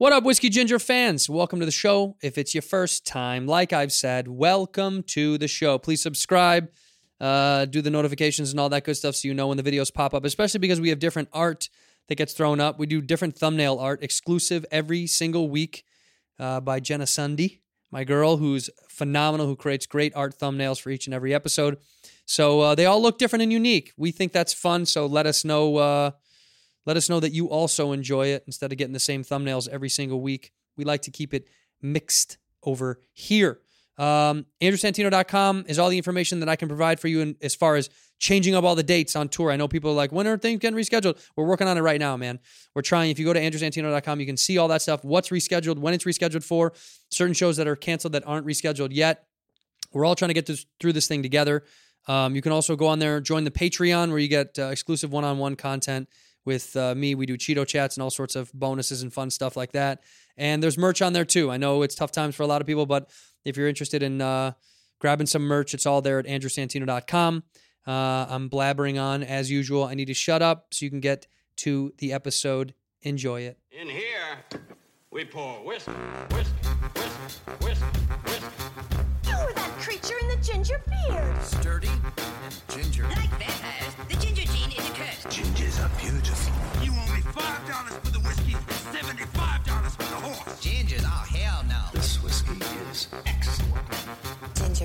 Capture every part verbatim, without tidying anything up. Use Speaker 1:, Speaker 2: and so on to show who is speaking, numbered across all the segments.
Speaker 1: What up, Whiskey Ginger fans? Welcome to the show. If it's your first time, like I've said, welcome to the show. Please subscribe, uh, do the notifications and all that good stuff so you know when the videos pop up, especially because we have different art that gets thrown up. We do different thumbnail art, exclusive every single week uh, by Jenna Sundy, my girl, who's phenomenal, who creates great art thumbnails for each and every episode. So uh, they all look different and unique. We think that's fun, so let us know... Uh, Let us know that you also enjoy it instead of getting the same thumbnails every single week. We like to keep it mixed over here. Um, Andrew Santino dot com is all the information that I can provide for you in, as far as changing up all the dates on tour. I know people are like, when are things getting rescheduled? We're working on it right now, man. We're trying. If you go to Andrew Santino dot com, you can see all that stuff, what's rescheduled, when it's rescheduled for, certain shows that are canceled that aren't rescheduled yet. We're all trying to get this, through this thing together. Um, you can also go on there, join the Patreon, where you get uh, exclusive one-on-one content with uh, me. We do Cheeto chats and all sorts of bonuses and fun stuff like that. And there's merch on there too. I know it's tough times for a lot of people, but if you're interested in uh, grabbing some merch, it's all there at Andrew Santino dot com. Uh, I'm blabbering on as usual. I need to shut up so you can get to the episode. Enjoy it.
Speaker 2: In here, we pour whiskey, whiskey, whiskey, whiskey, whiskey.
Speaker 3: You were that creature in the ginger beard.
Speaker 4: Sturdy and ginger.
Speaker 5: Like vampires, the ginger gene is a curse.
Speaker 4: Gingers are beautiful.
Speaker 6: You owe me five dollars for the whiskey and seventy-five dollars for the horse.
Speaker 5: Gingers? Oh, hell no.
Speaker 4: This whiskey is excellent.
Speaker 3: Ginger.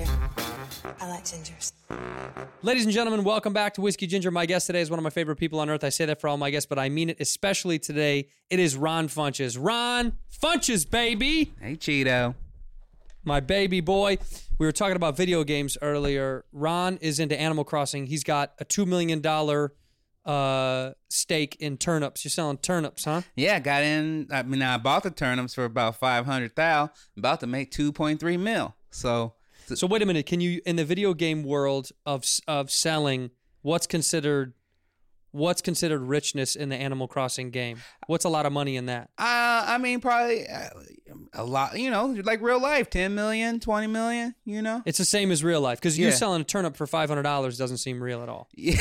Speaker 3: I like gingers.
Speaker 1: Ladies and gentlemen, welcome back to Whiskey Ginger. My guest today is one of my favorite people on earth. I say that for all my guests, but I mean it especially today. It is Ron Funches. Ron Funches, baby.
Speaker 7: Hey, Cheeto.
Speaker 1: My baby boy. We were talking about video games earlier. Ron is into Animal Crossing. He's got a two million dollars uh, stake in turnips. You're selling turnips, huh?
Speaker 7: Yeah, got in. I mean, I bought the turnips for about five hundred thousand. About to make two point three mil. So,
Speaker 1: so wait a minute. Can you, in the video game world of of selling, what's considered what's considered richness in the Animal Crossing game? What's a lot of money in that?
Speaker 7: Uh, I mean, probably uh, a lot, you know, like real life, ten million, twenty million, you know?
Speaker 1: It's the same as real life, because you
Speaker 7: Yeah.
Speaker 1: selling a turnip for five hundred dollars doesn't seem real at all.
Speaker 7: Yeah.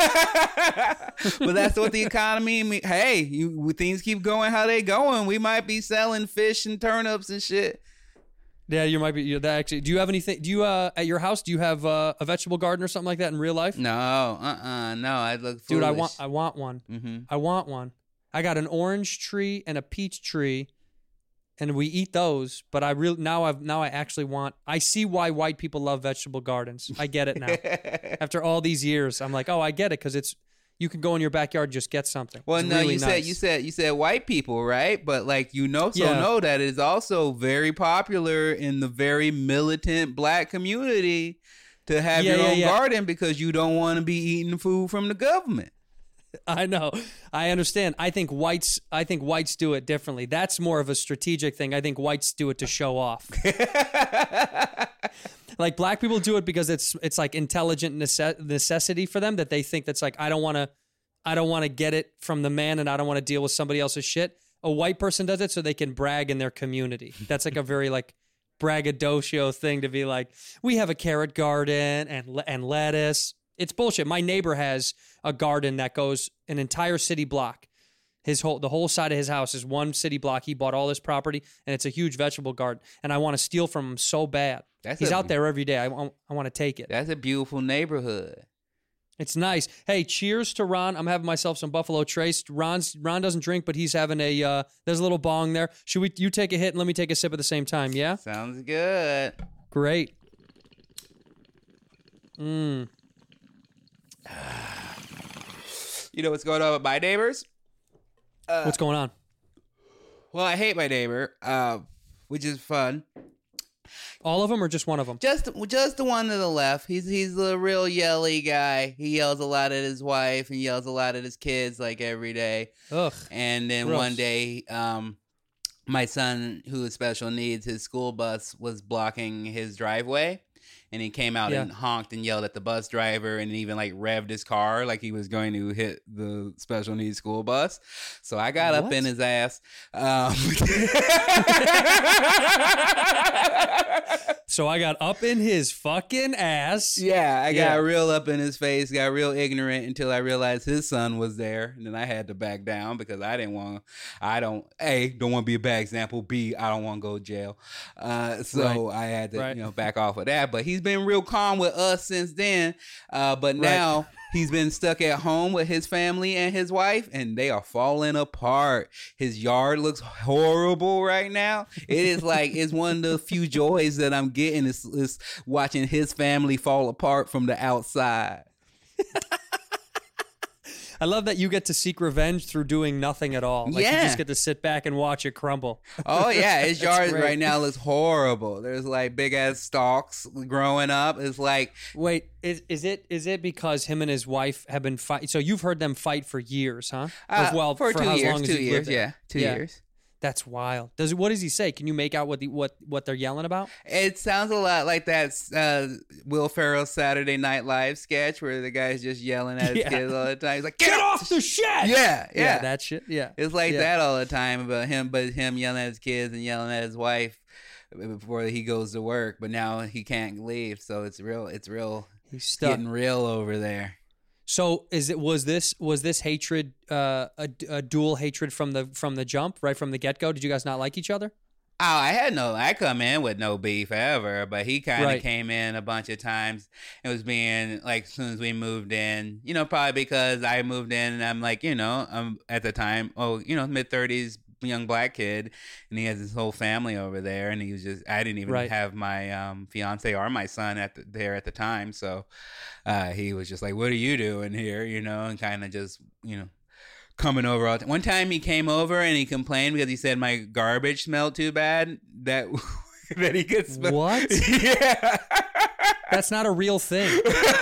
Speaker 7: But that's what the economy, I mean, hey, you, things keep going how they going. We might be selling fish and turnips and shit.
Speaker 1: Yeah, you might be. You, that actually, do you have anything? Do you uh, at your house? Do you have uh, a vegetable garden or something like that in real life?
Speaker 7: No, uh-uh, no, I look foolish.
Speaker 1: Dude, I want, I want one.
Speaker 7: Mm-hmm.
Speaker 1: I want one. I got an orange tree and a peach tree, and we eat those. But I really now I've now I actually want. I see why white people love vegetable gardens. I get it now. After all these years, I'm like, oh, I get it, because it's you can go in your backyard and just get something.
Speaker 7: Well,
Speaker 1: It's
Speaker 7: no,
Speaker 1: really
Speaker 7: you
Speaker 1: nice.
Speaker 7: said you said you said white people, right? But like you know, so
Speaker 1: Yeah.
Speaker 7: know that it is also very popular in the very militant black community to have
Speaker 1: Yeah,
Speaker 7: your
Speaker 1: yeah,
Speaker 7: own
Speaker 1: yeah.
Speaker 7: garden because you don't want to be eating food from the government.
Speaker 1: I know. I understand. I think whites I think whites do it differently. That's more of a strategic thing. I think whites do it to show off. Like black people do it because it's it's like intelligent necess- necessity for them, that they think that's like I don't want to I don't want to get it from the man and I don't want to deal with somebody else's shit. A white person does it so they can brag in their community. That's like a very like braggadocio thing to be like, we have a carrot garden and le- and lettuce. It's bullshit. My neighbor has a garden that goes an entire city block. His whole the whole side of his house is one city block. He bought all this property, and it's a huge vegetable garden. And I want to steal from him so bad.
Speaker 7: That's
Speaker 1: He's
Speaker 7: a-
Speaker 1: out there every day. I want I want to take it.
Speaker 7: That's a beautiful neighborhood.
Speaker 1: It's nice. Hey, cheers to Ron. I'm having myself some Buffalo Trace. Ron's Ron doesn't drink, but he's having a uh, there's a little bong there. Should we? You take a hit and let me take a sip at the same time. Yeah.
Speaker 7: Sounds good.
Speaker 1: Great. Mmm.
Speaker 7: You know what's going on with my neighbors? Uh,
Speaker 1: What's going on?
Speaker 7: Well, I hate my neighbor, uh, which is fun.
Speaker 1: All of them or just one of them?
Speaker 7: Just, just the one to the left. He's he's a real yelly guy. He yells a lot at his wife and yells a lot at his kids like every day.
Speaker 1: Ugh.
Speaker 7: And then
Speaker 1: Gross.
Speaker 7: one day, um, my son, who has special needs, his school bus was blocking his driveway. And he came out
Speaker 1: Yeah.
Speaker 7: and honked and yelled at the bus driver and even like revved his car like he was going to hit the special needs school bus. So I got up
Speaker 1: What?
Speaker 7: in his ass. Um,
Speaker 1: So I got up in his fucking ass.
Speaker 7: Yeah, I
Speaker 1: Yeah.
Speaker 7: got real up in his face, got real ignorant until I realized his son was there. And then I had to back down because I didn't want, I don't, A, don't want to be a bad example. B, I don't want to go to jail. Uh, so
Speaker 1: Right.
Speaker 7: I had to,
Speaker 1: Right.
Speaker 7: you know, back off of that. But he's been real calm with us since then. Uh, but
Speaker 1: Right.
Speaker 7: now he's been stuck at home with his family and his wife, and they are falling apart. His yard looks horrible right now. It is like, it's one of the few joys that I'm getting is, is watching his family fall apart from the outside.
Speaker 1: I love that you get to seek revenge through doing nothing at all. Like you
Speaker 7: Yeah.
Speaker 1: just get to sit back and watch it crumble.
Speaker 7: Oh yeah, his yard
Speaker 1: great.
Speaker 7: right now looks horrible. There's like big ass stalks growing up. It's like,
Speaker 1: Wait, is is it is it because him and his wife have been fight? So you've heard them fight for years, huh? Or,
Speaker 7: uh,
Speaker 1: well,
Speaker 7: for, two
Speaker 1: how
Speaker 7: years,
Speaker 1: long as
Speaker 7: two
Speaker 1: you've lived
Speaker 7: years,
Speaker 1: there?
Speaker 7: yeah, two
Speaker 1: Yeah.
Speaker 7: years.
Speaker 1: That's wild. Does what does he say? Can you make out what the what what they're yelling about?
Speaker 7: It sounds a lot like that uh, Will Ferrell Saturday Night Live sketch where the guy's just yelling at his
Speaker 1: Yeah.
Speaker 7: kids all the time. He's like, "Get,
Speaker 1: Get off the shit!
Speaker 7: Yeah, yeah,
Speaker 1: that shit. Yeah,
Speaker 7: It's like
Speaker 1: Yeah.
Speaker 7: that all the time about him, but him yelling at his kids and yelling at his wife before he goes to work. But now he can't leave, so it's real. It's real.
Speaker 1: He's stuck.
Speaker 7: Getting real over there.
Speaker 1: So is it was this was this hatred uh, a, a dual hatred from the from the jump right from the get go? Did you guys not like each other?
Speaker 7: Oh, I had no, I come in with no beef ever, but he kind of
Speaker 1: Right.
Speaker 7: came in a bunch of times. It was being like, as soon as we moved in, you know, probably because I moved in and I'm like, you know, I'm at the time, oh, you know, mid thirties, young black kid, and he has his whole family over there. And he was just, I didn't even
Speaker 1: Right.
Speaker 7: have my um, fiance or my son at the, there at the time. So uh, he was just like, what are you doing here? You know, and kind of just, you know, coming over all the time. One time he came over and he complained because he said my garbage smelled too bad that that he could smell.
Speaker 1: What?
Speaker 7: Yeah.
Speaker 1: That's not a real thing.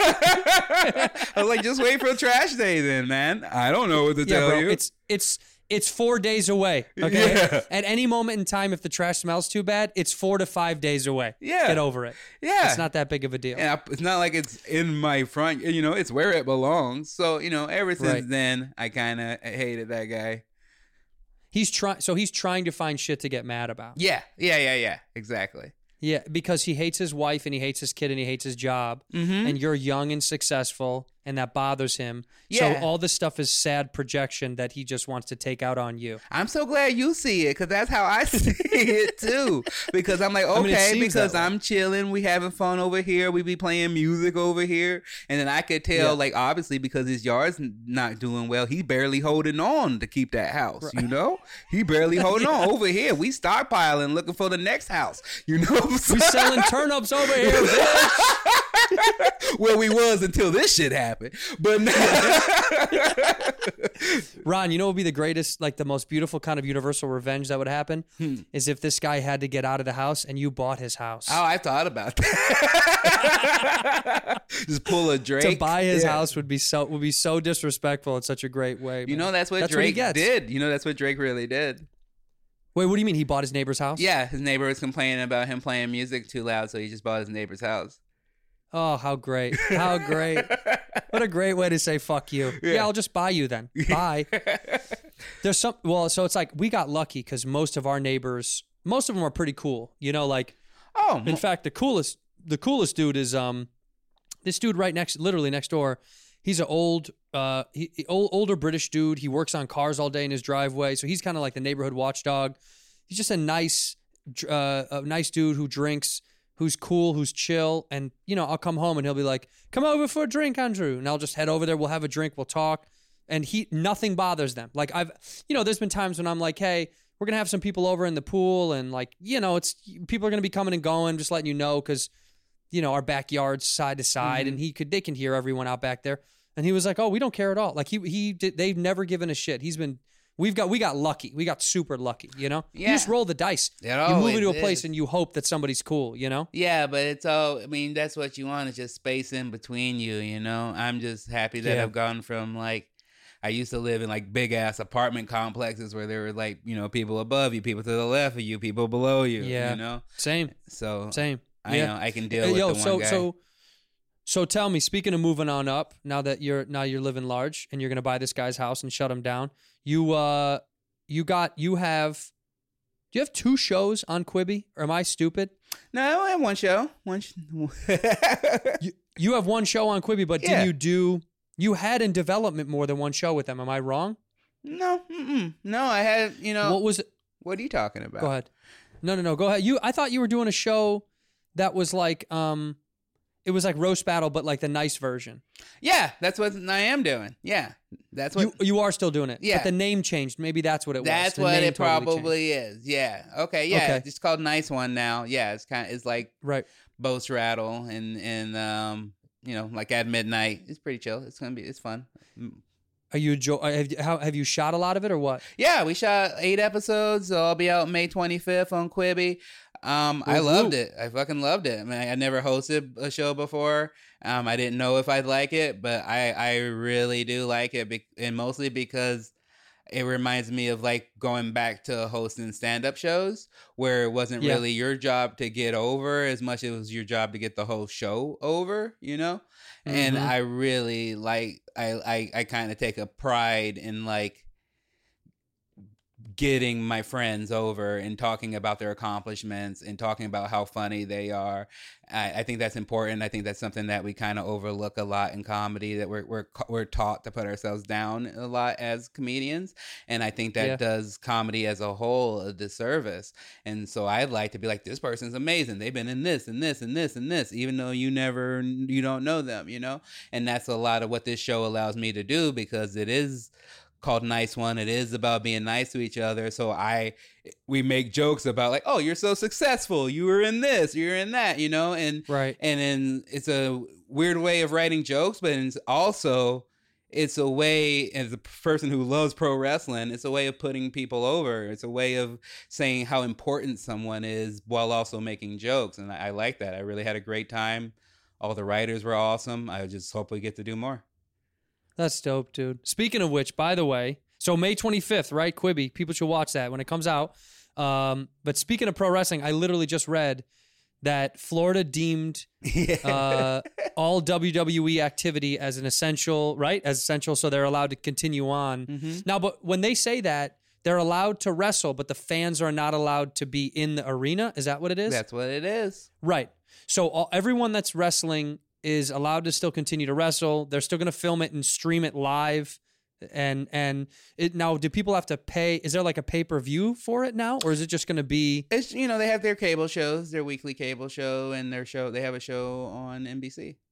Speaker 7: I was like, just wait for trash day then, man. I don't know what to
Speaker 1: Yeah,
Speaker 7: tell
Speaker 1: bro.
Speaker 7: you.
Speaker 1: It's it's it's four days away. Okay.
Speaker 7: Yeah.
Speaker 1: At any moment in time, if the trash smells too bad, it's four to five days away.
Speaker 7: Yeah.
Speaker 1: Get over it.
Speaker 7: Yeah.
Speaker 1: It's not that big of a deal.
Speaker 7: and I, it's not like it's in my front, you know, it's where it belongs. So, you know, ever since
Speaker 1: Right.
Speaker 7: then, I kind of hated that guy.
Speaker 1: He's trying. So he's trying to find shit to get mad about.
Speaker 7: Yeah. Yeah. Yeah. Yeah. Exactly.
Speaker 1: Yeah, because he hates his wife and he hates his kid and he hates his job.
Speaker 7: Mm-hmm.
Speaker 1: And you're young and successful, and that bothers him.
Speaker 7: Yeah.
Speaker 1: So all this stuff is sad projection that he just wants to take out on you.
Speaker 7: I'm so glad you see it because that's how I see it too. Because I'm like, okay,
Speaker 1: I mean, it seems
Speaker 7: because
Speaker 1: that way.
Speaker 7: I'm chilling, we having fun over here, we be playing music over here, and then I could tell,
Speaker 1: Yeah.
Speaker 7: like, obviously because his yard's n- not doing well, he barely holding on to keep that house. You know, he barely holding on over here. We stockpiling, looking for the next house. You know, what I'm
Speaker 1: We
Speaker 7: saying?
Speaker 1: selling turnips over here, bitch.
Speaker 7: Well, we was until this shit happened, but now.
Speaker 1: Ron, you know what would be the greatest, like the most beautiful kind of universal revenge that would happen?
Speaker 7: Hmm.
Speaker 1: Is if this guy had to get out of the house and you bought his house.
Speaker 7: Oh, I thought about that. Just pull a Drake.
Speaker 1: to buy his
Speaker 7: Yeah.
Speaker 1: house would be so would be so disrespectful in such a great way.
Speaker 7: You
Speaker 1: man.
Speaker 7: know, that's what
Speaker 1: he
Speaker 7: Drake
Speaker 1: gets.
Speaker 7: did. You know, that's what Drake really did.
Speaker 1: Wait, what do you mean he bought his neighbor's house?
Speaker 7: Yeah, his neighbor was complaining about him playing music too loud, so he just bought his neighbor's house.
Speaker 1: Oh, how great. How great. What a great way to say fuck you. Yeah,
Speaker 7: Yeah.
Speaker 1: I'll just buy you then. Bye. There's some, well, so it's like we got lucky because most of our neighbors, most of them are pretty cool. You know, like,
Speaker 7: Oh,
Speaker 1: in fact, the coolest, the coolest dude is um, this dude right next, literally next door. He's an old, uh, he, he- old, older British dude. He works on cars all day in his driveway, so he's kind of like the neighborhood watchdog. He's just a nice, uh, a nice dude who drinks, who's cool, who's chill, and you know, I'll come home and he'll be like, "Come over for a drink, Andrew," and I'll just head over there. We'll have a drink, we'll talk, and he nothing bothers them. Like I've, you know, there's been times when I'm like, "Hey, we're gonna have some people over in the pool," and like, you know, it's people are gonna be coming and going, just letting you know, because you know our backyard's side to side, and he could they can hear everyone out back there. And he was like, "Oh, we don't care at all." Like he he did, they've never given a shit. He's been. We've got we got lucky. We got super lucky, you know? You
Speaker 7: Yeah.
Speaker 1: just roll the dice.
Speaker 7: It
Speaker 1: You move
Speaker 7: always
Speaker 1: into a place
Speaker 7: is.
Speaker 1: and you hope that somebody's cool, you know?
Speaker 7: yeah, but it's all, I mean, that's what you want is just space in between you, you know? I'm just happy that
Speaker 1: Yeah.
Speaker 7: I've gone from like, I used to live in like big ass apartment complexes where there were like, you know, people above you, people to the left of you, people below you,
Speaker 1: Yeah.
Speaker 7: you know?
Speaker 1: Same.
Speaker 7: So
Speaker 1: Same.
Speaker 7: I
Speaker 1: Yeah.
Speaker 7: know I can deal
Speaker 1: Uh,
Speaker 7: with
Speaker 1: Yo,
Speaker 7: the one
Speaker 1: so
Speaker 7: guy.
Speaker 1: so so tell me, speaking of moving on up, now that you're now you're living large and you're gonna buy this guy's house and shut him down, you uh you got you have Do you have two shows on Quibi, or am I stupid?
Speaker 7: No, I have one show. One. Sh-
Speaker 1: You, you have one show on Quibi, but
Speaker 7: Yeah.
Speaker 1: did you do? You had in development more than one show with them. Am I wrong?
Speaker 7: no, mm-mm. no. I had. You know.
Speaker 1: What was it?
Speaker 7: What are you talking about?
Speaker 1: Go ahead. No, no, no. Go ahead. You. I thought you were doing a show that was like, um, it was like roast battle, but like the nice version.
Speaker 7: Yeah, that's what I am doing. Yeah, that's what.
Speaker 1: You you are still doing it.
Speaker 7: Yeah.
Speaker 1: But the name changed. Maybe that's what it was.
Speaker 7: That's
Speaker 1: The
Speaker 7: what
Speaker 1: name
Speaker 7: it
Speaker 1: totally
Speaker 7: probably
Speaker 1: changed.
Speaker 7: is. Yeah. Okay. Yeah.
Speaker 1: Okay.
Speaker 7: It's called Nice One now. Yeah. It's kind of. It's like
Speaker 1: Right.
Speaker 7: Boast Rattle and and um you know like at midnight. It's pretty chill. It's gonna be. It's fun.
Speaker 1: Are you enjoy? Have, you- how, have you shot a lot of it or what?
Speaker 7: Yeah, we shot eight episodes. So I'll be out May twenty-fifth on Quibi. Um, I
Speaker 1: Woo-hoo.
Speaker 7: loved it. I fucking loved it. I mean, I never hosted a show before. Um, I didn't know if I'd like it, but I, I really do like it, be- and mostly because it reminds me of like going back to hosting stand-up shows where it wasn't
Speaker 1: Yeah.
Speaker 7: really your job to get over as much as it was your job to get the whole show over, you know? And
Speaker 1: Mhm.
Speaker 7: I really like, I, I, I kind of take a pride in like getting my friends over and talking about their accomplishments and talking about how funny they are. I, I think that's important. I think that's something that we kind of overlook a lot in comedy, that we're, we're we're taught to put ourselves down a lot as comedians. And I think that
Speaker 1: Yeah.
Speaker 7: does comedy as a whole a disservice. And so I'd like to be like, this person's amazing. They've been in this and this and this and this, even though you never, you don't know them, you know? And that's a lot of what this show allows me to do, because it is called Nice One. It is about being nice to each other. So I, we make jokes about like, oh, you're so successful. You were in this, you're in that, you know? And,
Speaker 1: Right.
Speaker 7: and then it's a weird way of writing jokes, but it's also, it's a way, as a person who loves pro wrestling, it's a way of putting people over. It's a way of saying how important someone is while also making jokes. And I, I like that. I really had a great time. All the writers were awesome. I just hope we get to do more.
Speaker 1: That's dope, dude. Speaking of which, by the way, so May twenty-fifth, right? Quibi. People should watch that when it comes out. Um, but speaking of pro wrestling, I literally just read that Florida deemed uh, all W W E activity as an essential, right? As essential, so they're allowed to continue on.
Speaker 7: Mm-hmm.
Speaker 1: Now, but when they say that, they're allowed to wrestle, but the fans are not allowed to be in the arena. Is that what it is?
Speaker 7: That's what it is.
Speaker 1: Right. So all, everyone that's wrestling is allowed to still continue to wrestle. They're still going to film it and stream it live. And and it now, do people have to pay? Is there like a pay per view for it now, or is it just going to be?
Speaker 7: It's, you know, they have their cable shows, their weekly cable show, and their show. They have a show on N B C.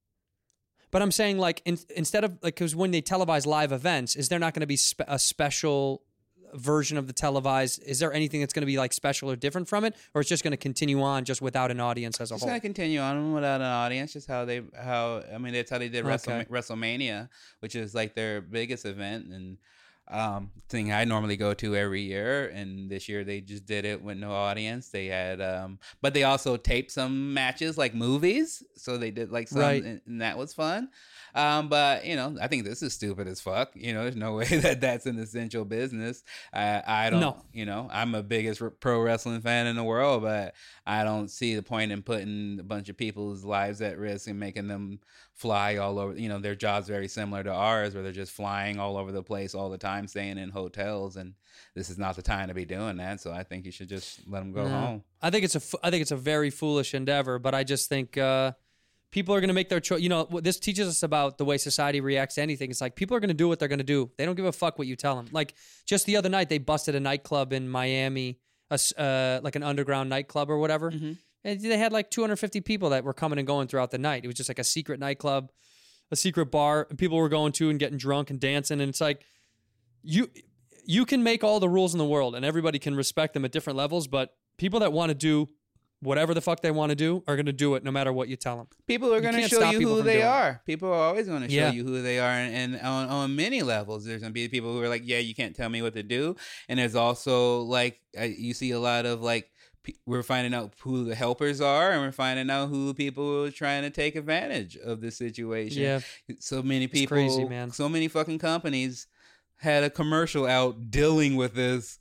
Speaker 1: But I'm saying like in, instead of like, because when they televise live events, is there not going to be spe- a special version of the televised? Is there anything that's going to be like special or different from it, or it's just going to continue on just without an audience as a
Speaker 7: It's
Speaker 1: whole?
Speaker 7: gonna continue on without an audience. Just how they, how I mean, that's how they did Wrestle,
Speaker 1: Okay.
Speaker 7: WrestleMania, which is like their biggest event and um, thing I normally go to every year. And this year they just did it with no audience. They had, um, but they also taped some matches like movies, so they did like some,
Speaker 1: Right.
Speaker 7: and, and that was fun. Um, but you know, I think this is stupid as fuck. You know, there's no way that that's an essential business. I, I don't,
Speaker 1: No.
Speaker 7: you know, I'm a biggest r- pro wrestling fan in the world, but I don't see the point in putting a bunch of people's lives at risk and making them fly all over. You know, their jobs very similar to ours, where they're just flying all over the place all the time, staying in hotels, and this is not the time to be doing that. So I think you should just let them go
Speaker 1: No.
Speaker 7: home.
Speaker 1: I think it's a, fu- I think it's a very foolish endeavor, but I just think uh, people are going to make their choice. You know, what this teaches us about the way society reacts to anything. It's like people are going to do what they're going to do. They don't give a fuck what you tell them. Like just the other night, they busted a nightclub in Miami, a s uh, like an underground nightclub or whatever. And they had like two hundred fifty people that were coming and going throughout the night. It was just like a secret nightclub, a secret bar, and people were going to and getting drunk and dancing. And it's like, you you can make all the rules in the world and everybody can respect them at different levels, but people that want to do whatever the fuck they want to do are going to do it no matter what you tell them.
Speaker 7: People are going to
Speaker 1: can't
Speaker 7: show
Speaker 1: stop
Speaker 7: you
Speaker 1: people
Speaker 7: who
Speaker 1: from
Speaker 7: they
Speaker 1: doing it.
Speaker 7: are. People are always going to show
Speaker 1: Yeah.
Speaker 7: you who they are. And, and on, on many levels, there's going to be people who are like, yeah, you can't tell me what to do. And there's also like, uh, you see a lot of like, pe- we're finding out who the helpers are, and we're finding out who people are trying to take advantage of the situation.
Speaker 1: Yeah.
Speaker 7: So many people,
Speaker 1: crazy, man.
Speaker 7: so many fucking companies had a commercial out dealing with this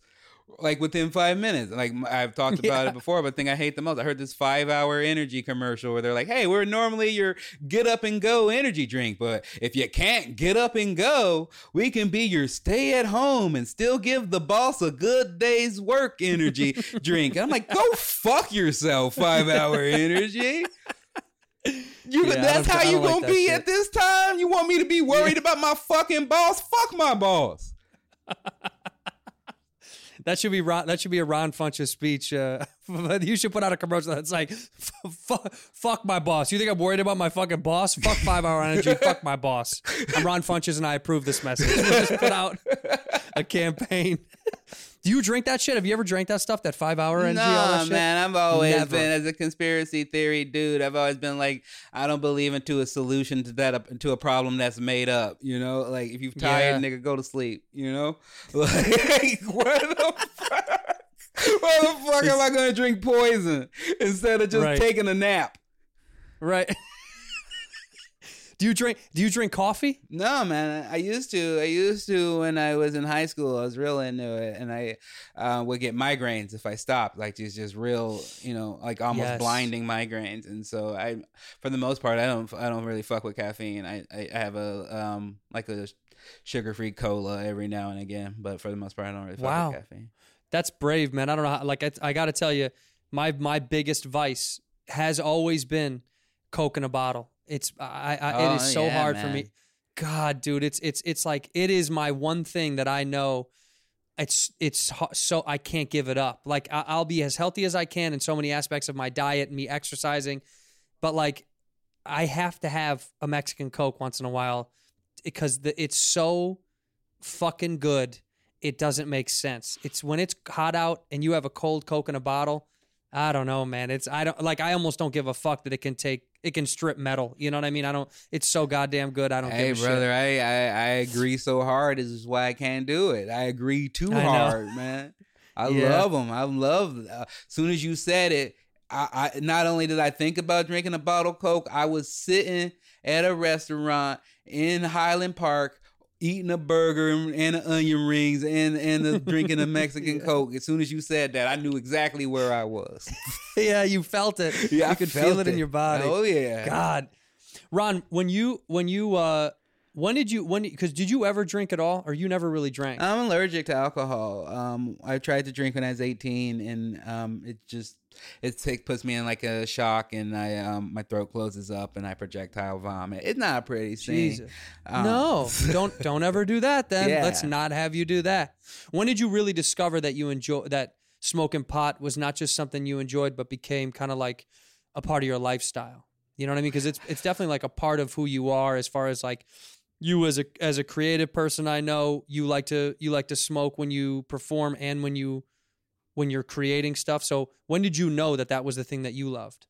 Speaker 7: like within five minutes. Like I've talked about
Speaker 1: Yeah.
Speaker 7: it before, but the thing I hate the most, I heard this five hour energy commercial where they're like, hey, we're normally your get up and go energy drink, but if you can't get up and go, we can be your stay at home and still give the boss a good day's work energy drink. And I'm like, go fuck yourself, five hour energy. You,
Speaker 1: Yeah, I
Speaker 7: that's
Speaker 1: don't-
Speaker 7: how
Speaker 1: I
Speaker 7: you
Speaker 1: don't like
Speaker 7: gonna
Speaker 1: that
Speaker 7: be
Speaker 1: shit.
Speaker 7: at this time? You want me to be worried about my fucking boss? Fuck my boss.
Speaker 1: That should be Ron, that should be a Ron Funches speech. Uh, you should put out a commercial that's like, fuck, fuck my boss. You think I'm worried about my fucking boss? Fuck five hour energy. Fuck my boss. I'm Ron Funches and I approve this message. We'll just put out a campaign. Do you drink that shit? Have you ever drank that stuff? That five hour energy? all that
Speaker 7: No,
Speaker 1: shit?
Speaker 7: man, I've always
Speaker 1: Never.
Speaker 7: been, as a conspiracy theory dude, I've always been like, I don't believe into a solution to that, to a problem that's made up, you know? Like, if you're tired,
Speaker 1: Yeah.
Speaker 7: nigga, go to sleep, you know? Like, what the fuck? Why the fuck am I going to drink poison instead of just
Speaker 1: Right.
Speaker 7: taking a nap?
Speaker 1: Right. Do you drink? Do you drink coffee?
Speaker 7: No, man. I used to. I used to when I was in high school. I was real into it, and I uh, would get migraines if I stopped. Like just, just real, you know, like almost
Speaker 1: Yes.
Speaker 7: blinding migraines. And so I, for the most part, I don't. I don't really fuck with caffeine. I, I have a um like a sugar-free cola every now and again, but for the most part, I don't really fuck
Speaker 1: Wow.
Speaker 7: with caffeine.
Speaker 1: That's brave, man. I don't know how, like, I, I got to tell you, my my biggest vice has always been Coke in a bottle. It's I, I
Speaker 7: Oh,
Speaker 1: it is so
Speaker 7: yeah,
Speaker 1: hard for
Speaker 7: man.
Speaker 1: me. God, dude, it's it's it's like it is my one thing that I know. It's it's ho- so I can't give it up. Like I, I'll be as healthy as I can in so many aspects of my diet and me exercising, but like I have to have a Mexican Coke once in a while because the, it's so fucking good. It doesn't make sense. It's when it's hot out and you have a cold Coke in a bottle. I don't know, man. It's I don't like I almost don't give a fuck that it can take it can strip metal. You know what I mean? I don't. It's so goddamn good. I don't
Speaker 7: Hey,
Speaker 1: give a
Speaker 7: brother,
Speaker 1: shit.
Speaker 7: I, I I agree so hard. This is why I can't do it. I agree too
Speaker 1: I know.
Speaker 7: hard, man. I
Speaker 1: Yeah.
Speaker 7: love them. I love. Uh, soon as you said it, I, I not only did I think about drinking a bottle of Coke, I was sitting at a restaurant in Highland Park. Eating a burger and, and onion rings and and a, drinking a Mexican Coke. As soon as you said that, I knew exactly where I was.
Speaker 1: Yeah, you felt it.
Speaker 7: Yeah,
Speaker 1: you
Speaker 7: I
Speaker 1: could
Speaker 7: felt
Speaker 1: feel it, in your body.
Speaker 7: Oh yeah.
Speaker 1: God, Ron, when you when you uh when did you when because did you ever drink at all or you never really drank?
Speaker 7: I'm allergic to alcohol. Um, I tried to drink when I was eighteen, and um, it just it take, puts me in like a shock, and I um, my throat closes up, and I projectile vomit. It's not a pretty scene.
Speaker 1: Jesus.
Speaker 7: Um,
Speaker 1: No, don't don't ever do that. Then
Speaker 7: Yeah.
Speaker 1: let's not have you do that. When did you really discover that you enjoy that smoking pot was not just something you enjoyed, but became kind of like a part of your lifestyle? You know what I mean? Because it's it's definitely like a part of who you are as far as like you as a as a creative person. I know you like to you like to smoke when you perform and when you when you're creating stuff. So when did you know that that was the thing that you loved?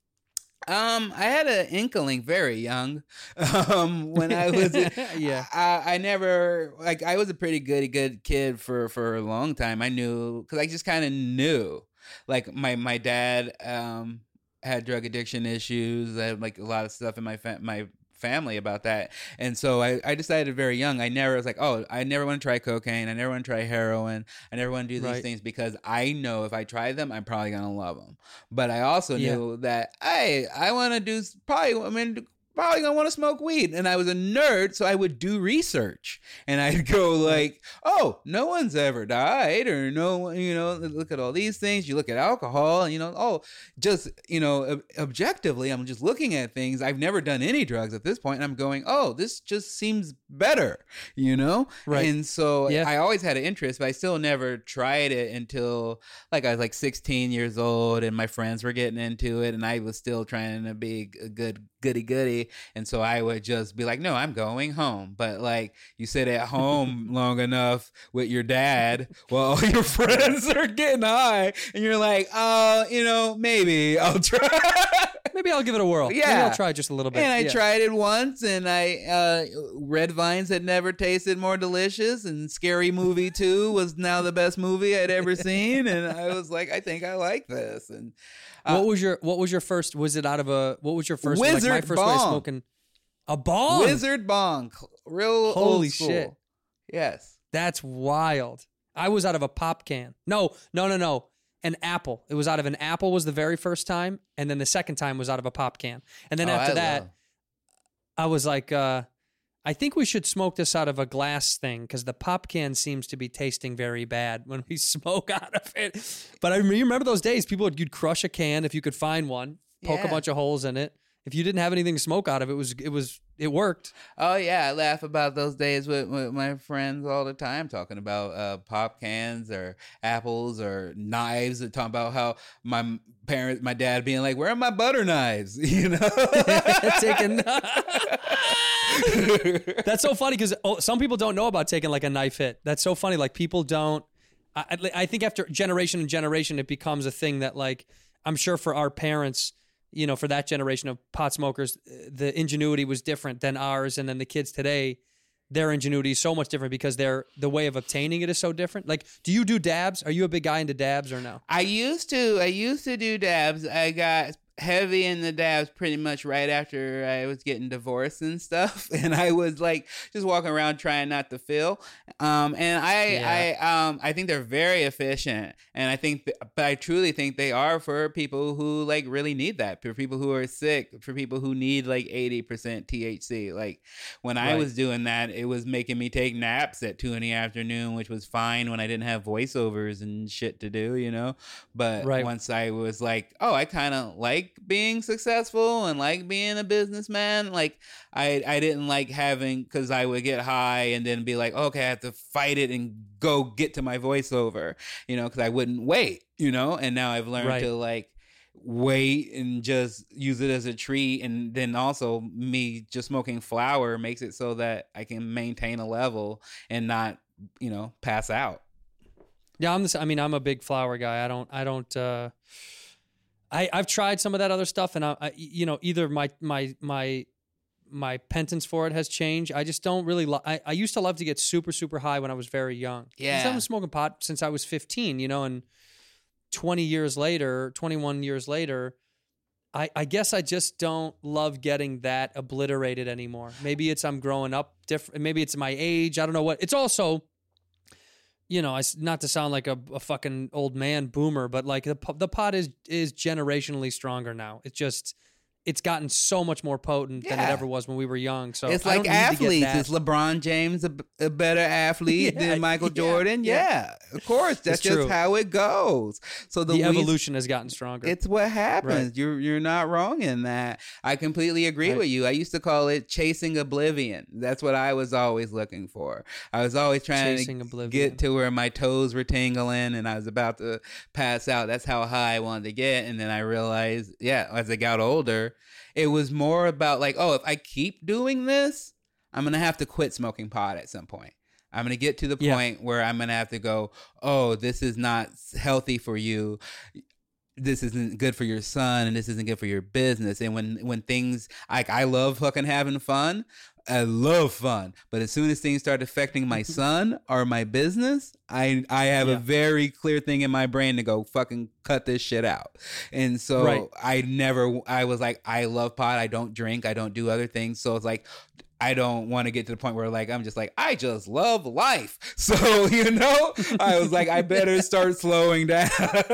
Speaker 7: Um, I had an inkling very young. Um, when I was,
Speaker 1: Yeah.
Speaker 7: I, I never like I was a pretty good good kid for for a long time. I knew because I just kind of knew. Like my my dad um had drug addiction issues. I had like a lot of stuff in my fa- my family about that, and so I, I decided very young. I never was like, oh, I never want to try cocaine. I never want to try heroin. I never want to do these
Speaker 1: Right.
Speaker 7: things because I know if I try them, I'm probably gonna love them. But I also
Speaker 1: Yeah.
Speaker 7: knew that hey, I want to do probably. I mean. Probably gonna want to smoke weed, and I was a nerd, so I would do research, and I'd go like, "Oh, no one's ever died, or no, you know, look at all these things. You look at alcohol, and you know, oh, just you know, ob- objectively, I'm just looking at things. I've never done any drugs at this point, and I'm going, oh, this just seems better, you know,
Speaker 1: Right.
Speaker 7: And so
Speaker 1: Yeah.
Speaker 7: I always had an interest, but I still never tried it until like I was like sixteen years old, and my friends were getting into it, and I was still trying to be a good goody goody. And so I would just be like, no, I'm going home. But like you sit at home long enough with your dad while all your friends are getting high, and you're like, oh, you know, maybe I'll try.
Speaker 1: Maybe I'll give it a whirl. Maybe
Speaker 7: Yeah.
Speaker 1: I'll try just a little bit.
Speaker 7: And I
Speaker 1: Yeah.
Speaker 7: tried it once, and I uh, Red Vines had never tasted more delicious, and Scary Movie two was now the best movie I'd ever seen, and I was like, I think I like this. And uh,
Speaker 1: What was your What was your first? Was it out of a? What was your first? like my
Speaker 7: Wizard
Speaker 1: first way of
Speaker 7: bong.
Speaker 1: smoking. A bong.
Speaker 7: Wizard Bong, real
Speaker 1: Holy
Speaker 7: old school.
Speaker 1: shit.
Speaker 7: Yes.
Speaker 1: That's wild. I was out of a pop can. No, no, no, no. An apple. It was out of an apple was the very first time, and then the second time was out of a pop can. And then
Speaker 7: Oh,
Speaker 1: after
Speaker 7: I
Speaker 1: that,
Speaker 7: love-
Speaker 1: I was like, uh, I think we should smoke this out of a glass thing because the pop can seems to be tasting very bad when we smoke out of it. But I you remember those days, people would you'd crush a can if you could find one, poke a
Speaker 7: Yeah.
Speaker 1: bunch of holes in it. If you didn't have anything to smoke out of, it was it was it worked.
Speaker 7: Oh yeah, I laugh about those days with, with my friends all the time, talking about uh, pop cans or apples or knives, and talking about how my parents, my dad being like, "Where are my butter knives?" You know,
Speaker 1: Taking. That's so funny because oh, some people don't know about taking like a knife hit. That's so funny. Like people don't. I, I I think after generation and generation, it becomes a thing that like I'm sure for our parents, you know, for that generation of pot smokers, the ingenuity was different than ours, and then the kids today, their ingenuity is so much different because their the way of obtaining it is so different. Like, do you do dabs? Are you a big guy into dabs or no?
Speaker 7: I used to. I used to do dabs. I got heavy in the dabs pretty much right after I was getting divorced and stuff, and I was like just walking around trying not to feel. Um, and I,
Speaker 1: Yeah.
Speaker 7: I, um, I think they're very efficient, and I think, th- but I truly think they are for people who like really need that, for people who are sick, for people who need like eighty percent T H C. Like when I
Speaker 1: Right.
Speaker 7: was doing that, it was making me take naps at two in the afternoon, which was fine when I didn't have voiceovers and shit to do, you know. But
Speaker 1: Right.
Speaker 7: once I was like, oh, I kind of like being successful and like being a businessman, like I I didn't like having, because I would get high and then be like, okay, I have to fight it and go get to my voiceover, you know, because I wouldn't wait, you know. And now I've learned
Speaker 1: Right.
Speaker 7: to like wait and just use it as a treat. And then also me just smoking flower makes it so that I can maintain a level and not, you know, pass out.
Speaker 1: Yeah, I'm the. I mean, I'm a big flower guy. I don't. I don't. Uh, I I've tried some of that other stuff, and I, I you know, either my my my my penance for it has changed. I just don't really. Lo- I I used to love to get super super high when I was very young.
Speaker 7: Yeah.
Speaker 1: I've been smoking pot since I was fifteen. You know, and twenty years later, twenty-one years later. I, I guess I just don't love getting that obliterated anymore. Maybe it's I'm growing up different. Maybe it's my age. I don't know what. It's also, you know, I s not to sound like a, a fucking old man boomer, but like the po- the pot is is generationally stronger now. It's just it's gotten so much more potent than it
Speaker 7: Yeah.
Speaker 1: ever was when we were young. So
Speaker 7: It's
Speaker 1: I
Speaker 7: like
Speaker 1: don't need to get
Speaker 7: athletes.
Speaker 1: that.
Speaker 7: Is LeBron James a, a better athlete
Speaker 1: Yeah,
Speaker 7: than Michael
Speaker 1: yeah,
Speaker 7: Jordan?
Speaker 1: yeah.
Speaker 7: Yeah, of course. That's
Speaker 1: It's
Speaker 7: just
Speaker 1: true.
Speaker 7: how it goes. So the,
Speaker 1: the
Speaker 7: Louis-
Speaker 1: evolution has gotten stronger.
Speaker 7: It's what happens.
Speaker 1: Right.
Speaker 7: You're you're not wrong in that. I completely agree
Speaker 1: Right.
Speaker 7: with you. I used to call it chasing oblivion. That's what I was always looking for. I was always trying
Speaker 1: Chasing
Speaker 7: to
Speaker 1: oblivion.
Speaker 7: get to where my toes were tingling and I was about to pass out. That's how high I wanted to get. And then I realized, yeah, as I got older, it was more about like, oh, if I keep doing this, I'm gonna have to quit smoking pot at some point. I'm going to get to the
Speaker 1: Yeah.
Speaker 7: point where I'm going to have to go, oh, this is not healthy for you. This isn't good for your son, and this isn't good for your business. And when, when things, like, I love fucking having fun. I love fun. But as soon as things start affecting my son or my business, I I have
Speaker 1: Yeah.
Speaker 7: a very clear thing in my brain to go fucking cut this shit out. And so
Speaker 1: Right.
Speaker 7: I never, I was like, I love pot. I don't drink. I don't do other things. So it's like, I don't want to get to the point where like I'm just like I just love life. So you know, I was like I better start slowing down.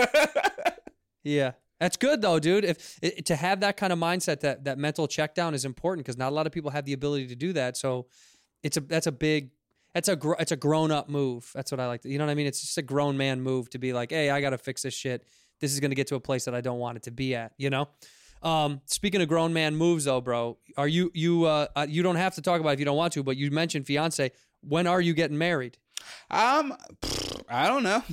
Speaker 1: Yeah. That's good though, dude. If it, to have that kind of mindset, that that mental check down is important because not a lot of people have the ability to do that. So it's a that's a big that's a gr- it's a grown up move. That's what I like. To, you know what I mean? It's just a grown man move to be like, hey, I got to fix this shit. This is going to get to a place that I don't want it to be at. You know. Um, speaking of grown man moves, though, bro, are you you uh, uh you don't have to talk about it if you don't want to, but you mentioned fiance. When are you getting married?
Speaker 7: Um, I don't know.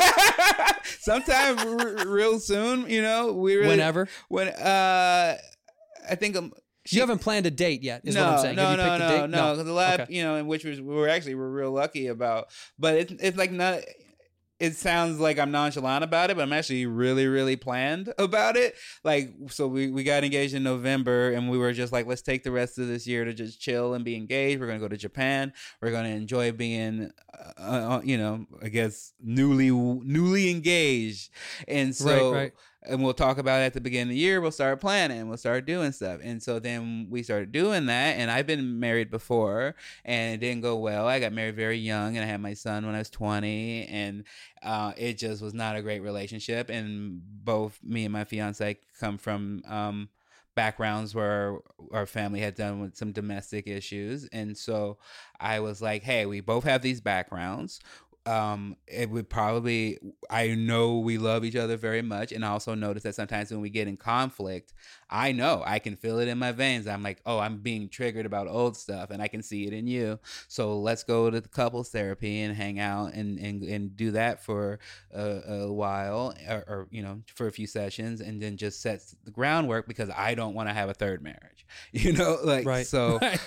Speaker 7: Sometime r- real soon, you know. We really,
Speaker 1: Whenever?
Speaker 7: When uh, I think I'm.
Speaker 1: You haven't planned a date yet, is
Speaker 7: no,
Speaker 1: what I'm saying.
Speaker 7: No,
Speaker 1: Have you
Speaker 7: no,
Speaker 1: picked a
Speaker 7: no,
Speaker 1: date?
Speaker 7: no, 'cause the lab,
Speaker 1: Okay.
Speaker 7: you know, in which was we were actually we're real lucky about, but it's it's like not. It sounds like I'm nonchalant about it, but I'm actually really, really planned about it. Like, so we, we got engaged in November, and we were just like, let's take the rest of this year to just chill and be engaged. We're gonna go to Japan. We're gonna enjoy being, uh, uh, you know, I guess newly newly engaged. And so,
Speaker 1: Right,
Speaker 7: and we'll talk about it at the beginning of the year. We'll start planning. We'll start doing stuff. And so then we started doing that. And I've been married before, and it didn't go well. I got married very young, and I had my son when I was twenty, and uh, it just was not a great relationship. And both me and my fiance come from um, backgrounds where our family had done with some domestic issues. And so I was like, hey, we both have these backgrounds. Um, it would probably, I know we love each other very much. And I also notice that sometimes when we get in conflict, I know I can feel it in my veins. I'm like, oh, I'm being triggered about old stuff, and I can see it in you. So let's go to the couples therapy and hang out and, and, and do that for a, a while or, or, you know, for a few sessions, and then just sets the groundwork because I don't want to have a third marriage, you know, like,
Speaker 1: Right.
Speaker 7: so
Speaker 1: Right.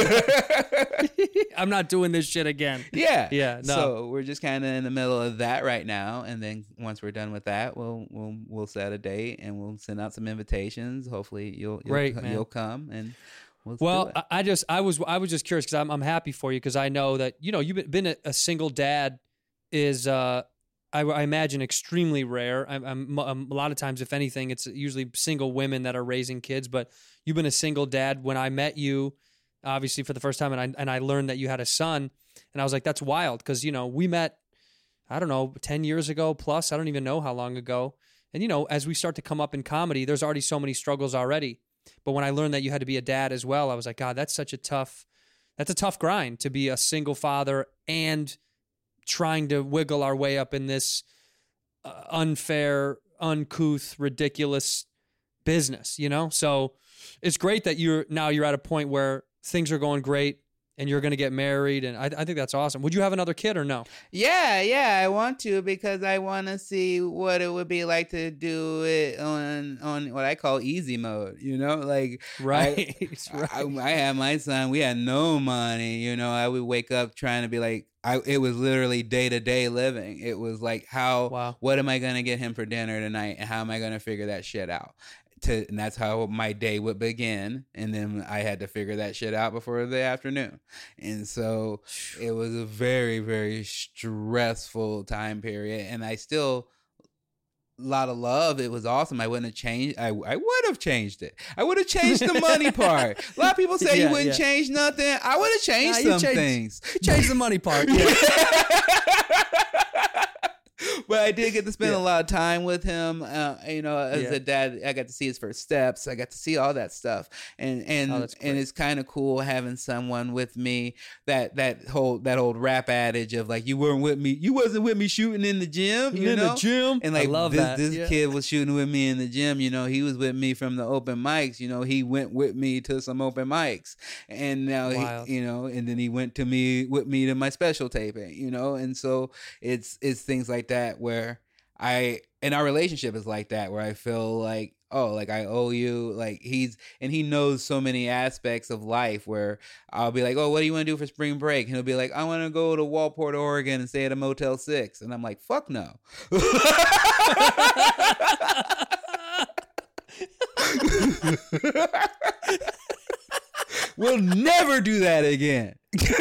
Speaker 1: I'm not doing this shit again.
Speaker 7: yeah.
Speaker 1: Yeah, no.
Speaker 7: So we're just kind of in the middle of that right now. And then once we're done with that, we'll, we'll, we'll set a date and we'll send out some invitations. Hopefully you'll, you'll,
Speaker 1: Great,
Speaker 7: co-
Speaker 1: man.
Speaker 7: you'll come and we'll do
Speaker 1: Well,
Speaker 7: it.
Speaker 1: I- I just, I was, I was just curious because I'm, I'm happy for you because I know that, you know, you've been, been a, a single dad is, uh, I, I imagine extremely rare. I'm, I'm, um, a lot of times, if anything, it's usually single women that are raising kids, but you've been a single dad. When I met you, obviously for the first time, and I, and I learned that you had a son, and I was like, that's wild. Cause you know, we met, I don't know, ten years ago plus, I don't even know how long ago. And you know, as we start to come up in comedy, there's already so many struggles already. But when I learned that you had to be a dad as well, I was like, God, that's such a tough, that's a tough grind to be a single father and trying to wiggle our way up in this uh, unfair, uncouth, ridiculous business, you know? So it's great that you're now you're at a point where things are going great and you're going to get married. And I, I think that's awesome. Would you have another kid or no?
Speaker 7: Yeah, yeah, I want to because I want to see what it would be like to do it on on what I call easy mode. You know, like
Speaker 1: Right.
Speaker 7: I,
Speaker 1: right.
Speaker 7: I, I had my son. We had no money. You know, I would wake up trying to be like, I. It was literally day to day living. It was like, how?
Speaker 1: Wow.
Speaker 7: What am I gonna get him for dinner tonight, and how am I gonna figure that shit out? To, and that's how my day would begin, and then I had to figure that shit out before the afternoon, and so it was a very, very stressful time period. And I still, a lot of love. It was awesome. I wouldn't have changed. I I would have changed it. I would have changed the money part. A lot of people say
Speaker 1: Yeah,
Speaker 7: you wouldn't
Speaker 1: yeah.
Speaker 7: change nothing. I would have changed
Speaker 1: Nah, you
Speaker 7: some
Speaker 1: changed-
Speaker 7: things.
Speaker 1: Change the money part. Yeah.
Speaker 7: But I did get to spend
Speaker 1: Yeah.
Speaker 7: a lot of time with him. Uh, you know, as
Speaker 1: Yeah.
Speaker 7: a dad, I got to see his first steps. I got to see all that stuff, and and
Speaker 1: Oh, that's
Speaker 7: and
Speaker 1: great.
Speaker 7: it's kind of cool having someone with me. That that whole that old rap adage of like, you weren't with me, you wasn't with me shooting in the gym. You
Speaker 1: in
Speaker 7: know,
Speaker 1: the gym.
Speaker 7: and like
Speaker 1: I love
Speaker 7: this,
Speaker 1: that.
Speaker 7: this
Speaker 1: Yeah.
Speaker 7: kid was shooting with me in the gym. You know, he was with me from the open mics. You know, he went with me to some open mics, and now
Speaker 1: Wild.
Speaker 7: he, you know, and then he went to me with me to my special taping. You know, and so it's it's things like that where I and our relationship is like that where I feel like, oh, like I owe you, like he's and he knows so many aspects of life where I'll be like, oh, what do you want to do for spring break? And he'll be like, I want to go to Walport, Oregon and stay at a Motel six. And I'm like, fuck no. We'll never do that again.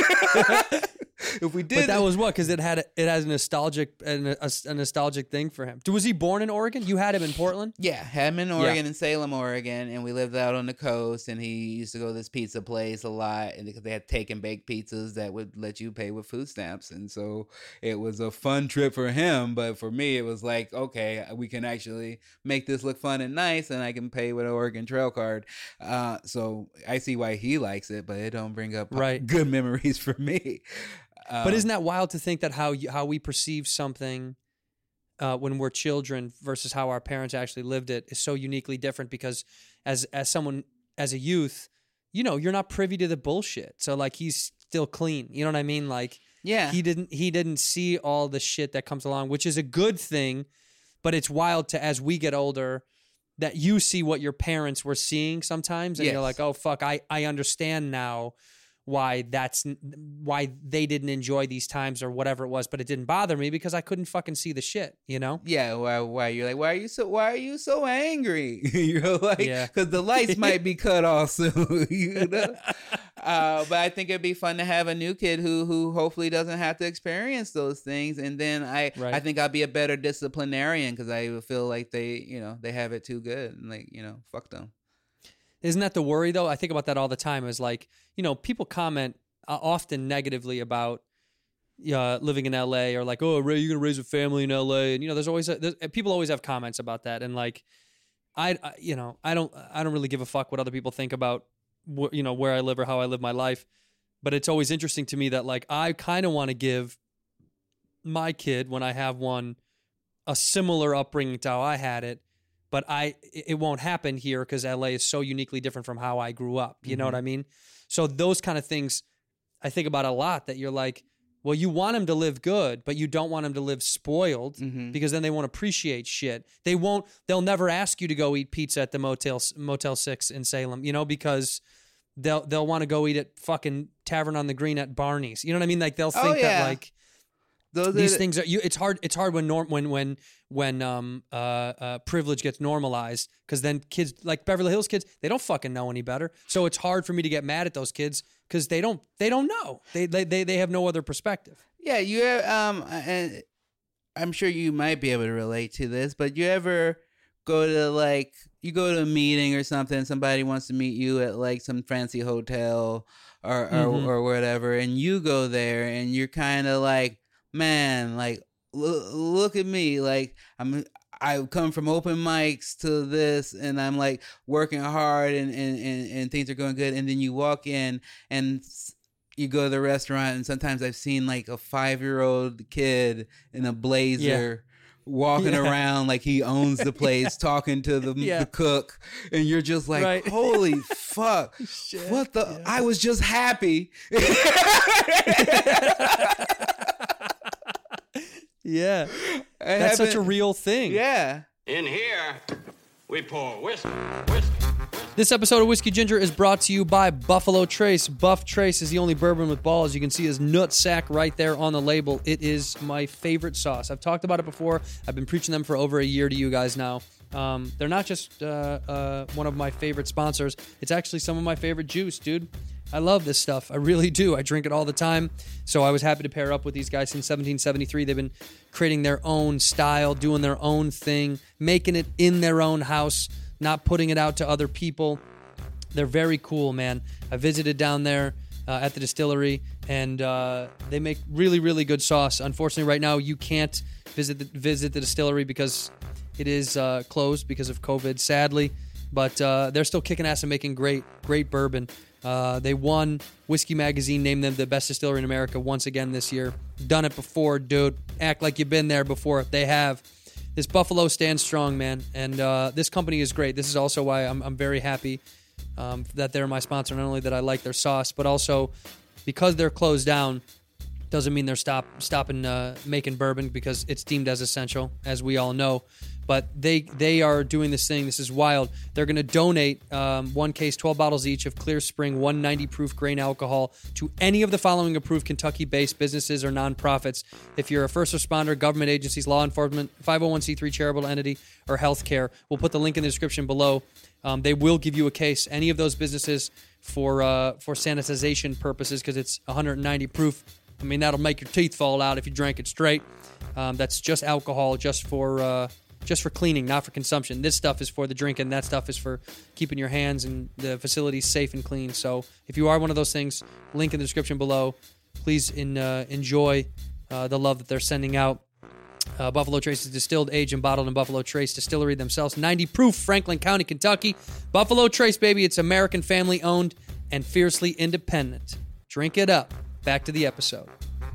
Speaker 7: If we did,
Speaker 1: But that was what? Because it had a- it has a nostalgic a, a, a nostalgic thing for him. Was he born in Oregon? You had him in Portland?
Speaker 7: yeah, had him in Oregon, in Salem, Oregon, and we lived out on the coast. And he used to go to this pizza place a lot, and because they had take and bake pizzas that would let you pay with food stamps, and so it was a fun trip for him. But for me, it was like, okay, we can actually make this look fun and nice, and I can pay with an Oregon Trail card. Uh, so I see why he likes it, but it don't bring up
Speaker 1: Right.
Speaker 7: good memories for me. Um,
Speaker 1: But isn't that wild to think that how you, how we perceive something uh, when we're children versus how our parents actually lived it is so uniquely different? Because as as someone as a youth, you know, you're not privy to the bullshit. So like he's still clean. You know what I mean? Like
Speaker 7: yeah,
Speaker 1: he didn't he didn't see all the shit that comes along, which is a good thing. But it's wild to as we get older that you see what your parents were seeing sometimes, and
Speaker 7: Yes.
Speaker 1: you're like, oh fuck, I I understand now why that's why they didn't enjoy these times or whatever it was, but it didn't bother me because I couldn't fucking see the shit, you know?
Speaker 7: Yeah, why? Why you're like? Why are you so? Why are you so angry? You're like,
Speaker 1: Yeah.
Speaker 7: because the lights might be cut off soon. You know. uh, but I think it'd be fun to have a new kid who who hopefully doesn't have to experience those things. And then I
Speaker 1: Right.
Speaker 7: I think I'll be a better disciplinarian because I feel like they you know they have it too good and like you know fuck them.
Speaker 1: Isn't that the worry, though? I think about that all the time. Is like, you know, people comment uh, often negatively about uh, living in L A or like, oh, Ray, you're going to raise a family in L A. And, you know, there's always, a, there's, people always have comments about that. And like, I, I, you know, I don't, I don't really give a fuck what other people think about, wh- you know, where I live or how I live my life. But it's always interesting to me that like, I kind of want to give my kid, when I have one, a similar upbringing to how I had it. But I, it won't happen here because L A is so uniquely different from how I grew up. You mm-hmm. know what I mean? So those kind of things I think about a lot, that you're like, well, you want him to live good, but you don't want him to live spoiled mm-hmm. because then they won't appreciate shit. They won't, they'll never ask you to go eat pizza at the Motel Motel six in Salem, you know, because they'll, they'll want to go eat at fucking Tavern on the Green at Barney's. You know what I mean? Like they'll think oh, yeah. that like, Those these are the- things are you. It's hard. It's hard when norm when when when um uh, uh privilege gets normalized, because then kids like Beverly Hills kids, they don't fucking know any better. So it's hard for me to get mad at those kids because they don't they don't know. They they they they have no other perspective.
Speaker 7: Yeah, you have, um and I'm sure you might be able to relate to this, but you ever go to like you go to a meeting or something, somebody wants to meet you at like some fancy hotel or or, mm-hmm. or whatever, and you go there and you're kind of like, man, like, look, look at me. Like, I'm, I come from open mics to this, and I'm like working hard, and, and, and, and things are going good. And then you walk in, and you go to the restaurant, and sometimes I've seen like a five-year-old kid in a blazer yeah. walking yeah. around like he owns the place, talking to the, yeah. the cook, and you're just like, right. holy fuck, Shit. what the? Yeah. I was just happy.
Speaker 1: Yeah, that's such a real thing.
Speaker 7: Yeah.
Speaker 2: In here, we pour whiskey, whiskey, whiskey.
Speaker 1: This episode of Whiskey Ginger is brought to you by Buffalo Trace. Buff Trace is the only bourbon with balls. You can see his nut sack right there on the label. It is my favorite sauce. I've talked about it before. I've been preaching them for over a year to you guys now. Um, they're not just uh, uh, one of my favorite sponsors. It's actually some of my favorite juice, dude. I love this stuff. I really do. I drink it all the time. So I was happy to pair up with these guys since seventeen seventy-three. They've been creating their own style, doing their own thing, making it in their own house, not putting it out to other people. They're very cool, man. I visited down there uh, at the distillery, and uh, they make really, really good sauce. Unfortunately, right now, you can't visit the, visit the distillery because it is uh, closed because of COVID, sadly. But uh, they're still kicking ass and making great, great bourbon. Uh, they won Whiskey Magazine, named them the best distillery in America once again this year. Done it before, dude. Act like you've been there before. They have. This Buffalo stands strong, man. And uh, this company is great. This is also why I'm, I'm very happy um, that they're my sponsor. Not only that I like their sauce, but also because they're closed down, doesn't mean they're stop stopping uh, making bourbon, because it's deemed as essential, as we all know. But they they are doing this thing. This is wild. They're going to donate um, one case, twelve bottles each of Clear Spring one ninety proof grain alcohol to any of the following approved Kentucky-based businesses or nonprofits. If you're a first responder, government agencies, law enforcement, five oh one c three charitable entity, or healthcare, we'll put the link in the description below. Um, they will give you a case, any of those businesses, for uh, for sanitization purposes, because it's one ninety proof. I mean, that'll make your teeth fall out if you drank it straight. Um, that's just alcohol, just for... Uh, just for cleaning, not for consumption. This stuff is for the drinking. That stuff is for keeping your hands and the facilities safe and clean. So if you are one of those things, link in the description below. Please in, uh, enjoy uh, the love that they're sending out. Uh, Buffalo Trace is distilled, aged, and bottled in Buffalo Trace Distillery themselves. ninety proof, Franklin County, Kentucky. Buffalo Trace, baby. It's American family-owned and fiercely independent. Drink it up. Back to the episode.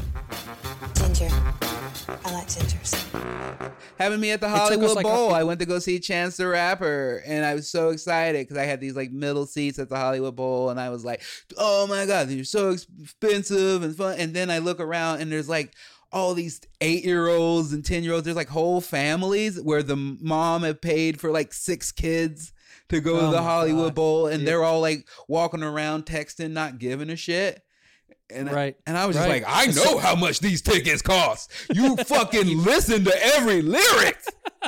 Speaker 3: Ginger. I like gingers.
Speaker 7: Having me at the Hollywood
Speaker 1: like
Speaker 7: Bowl.
Speaker 1: a-
Speaker 7: I went to go see Chance the Rapper, and I was so excited because I had these like middle seats at the Hollywood Bowl, and I was like, oh my God, they're so expensive and fun. And then I look around, and there's like all these eight-year-olds and ten-year-olds. There's like whole families where the mom had paid for like six kids to go
Speaker 1: Oh
Speaker 7: to the
Speaker 1: my
Speaker 7: Hollywood
Speaker 1: God.
Speaker 7: Bowl, and
Speaker 1: Yeah.
Speaker 7: they're all like walking around texting, not giving a shit. And
Speaker 1: Right.
Speaker 7: I, and I was just
Speaker 1: Right.
Speaker 7: like, I know how much these tickets cost. You fucking listen to every lyric.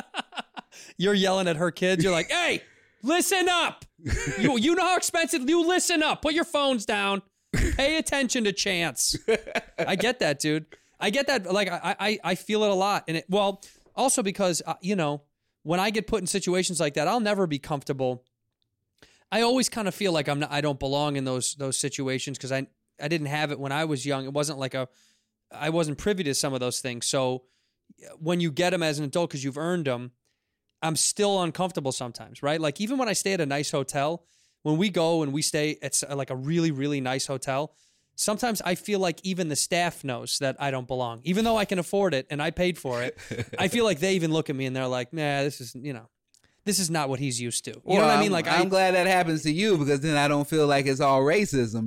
Speaker 1: You're yelling at her kids. You're like, hey, listen up. You, you know how expensive. You listen up. Put your phones down. Pay attention to Chance. I get that, dude. I get that. Like, I, I, I feel it a lot. And it, well, also because, uh, you know, when I get put in situations like that, I'll never be comfortable. I always kind of feel like I'm not, I don't belong in those, those situations because I, I didn't have it when I was young. It wasn't like a, I wasn't privy to some of those things. So when you get them as an adult because you've earned them, I'm still uncomfortable sometimes, right? Like even when I stay at a nice hotel, when we go and we stay at like a really, really nice hotel, sometimes I feel like even the staff knows that I don't belong. Even though I can afford it and I paid for it, I feel like they even look at me and they're like, nah, this is, you know, this is not what he's used to. You
Speaker 7: well,
Speaker 1: know what I mean?
Speaker 7: I'm,
Speaker 1: Like
Speaker 7: I'm
Speaker 1: I,
Speaker 7: glad that happens to you because then I don't feel like it's all racism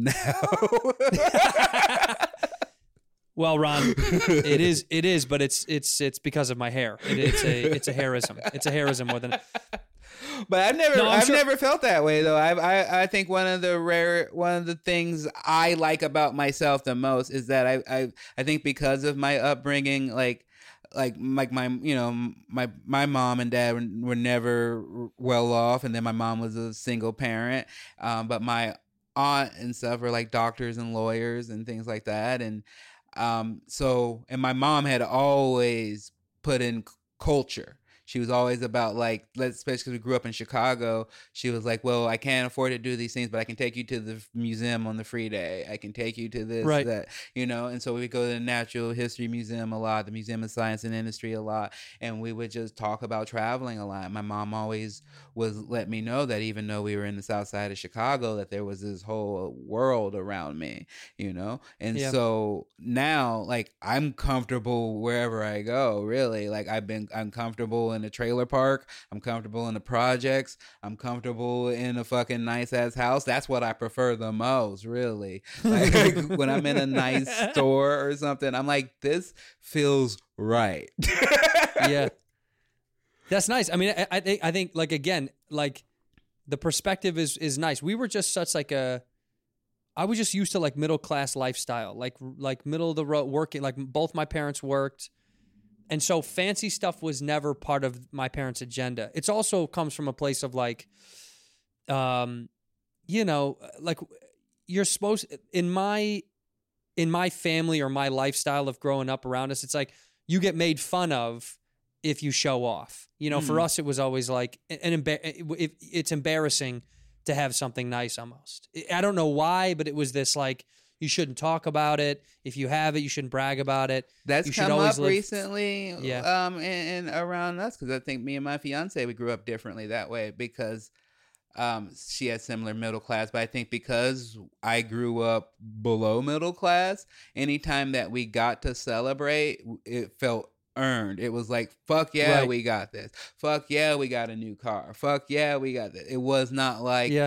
Speaker 7: now.
Speaker 1: Well, Ron, it is, it is, but it's, it's, it's because of my hair. It, it's a, it's a hairism. It's a hairism more than.
Speaker 7: But I've never,
Speaker 1: No, I'm
Speaker 7: I've
Speaker 1: sure-
Speaker 7: never felt that way though. I, I, I think one of the rare, one of the things I like about myself the most is that I, I, I think because of my upbringing, like, like, like my, you know, my, my mom and dad were, were never well off, and then my mom was a single parent, um, but my aunt and stuff were like doctors and lawyers and things like that, and. Um, so, and my mom had always put in c- culture. She was always about like, let's, especially because we grew up in Chicago, she was like, well, I can't afford to do these things, but I can take you to the museum on the free day. I can take you to this,
Speaker 1: Right.
Speaker 7: that, you know? And so we go to the Natural History Museum a lot, the Museum of Science and Industry a lot. And we would just talk about traveling a lot. My mom always was let me know that even though we were in the South Side of Chicago, that there was this whole world around me, you know? And
Speaker 1: Yeah.
Speaker 7: so now, like, I'm comfortable wherever I go, really. Like, I've been, I'm comfortable in a trailer park. I'm comfortable in the projects. I'm comfortable in a fucking nice ass house. That's what I prefer the most, really. Like, when I'm in a nice store or something, I'm like, this feels right.
Speaker 1: Yeah. That's nice. I mean, I, I think, I think like, again, like the perspective is, is nice. We were just such like a, I was just used to like middle class lifestyle, like, like middle of the road working, like both my parents worked. And so fancy stuff was never part of my parents' agenda. It's also comes from a place of like, um, you know, like you're supposed in my, in my family or my lifestyle of growing up around us, it's like you get made fun of if you show off. You know, for us, it was always like an embar- it, it's embarrassing to have something nice almost. I don't know why, but it was this like, you shouldn't talk about it. If you have it, you shouldn't brag about it.
Speaker 7: That's
Speaker 1: you should
Speaker 7: come
Speaker 1: always
Speaker 7: up
Speaker 1: live-
Speaker 7: recently,
Speaker 1: Yeah.
Speaker 7: um, and, and around us, because I think me and my fiance, we grew up differently that way because um, she had similar middle class, but I think because I grew up below middle class, anytime that we got to celebrate, it felt earned. It was like, fuck yeah,
Speaker 1: Right.
Speaker 7: we got this. Fuck yeah, we got a new car. Fuck yeah, we got this. It was not like,
Speaker 1: Yeah.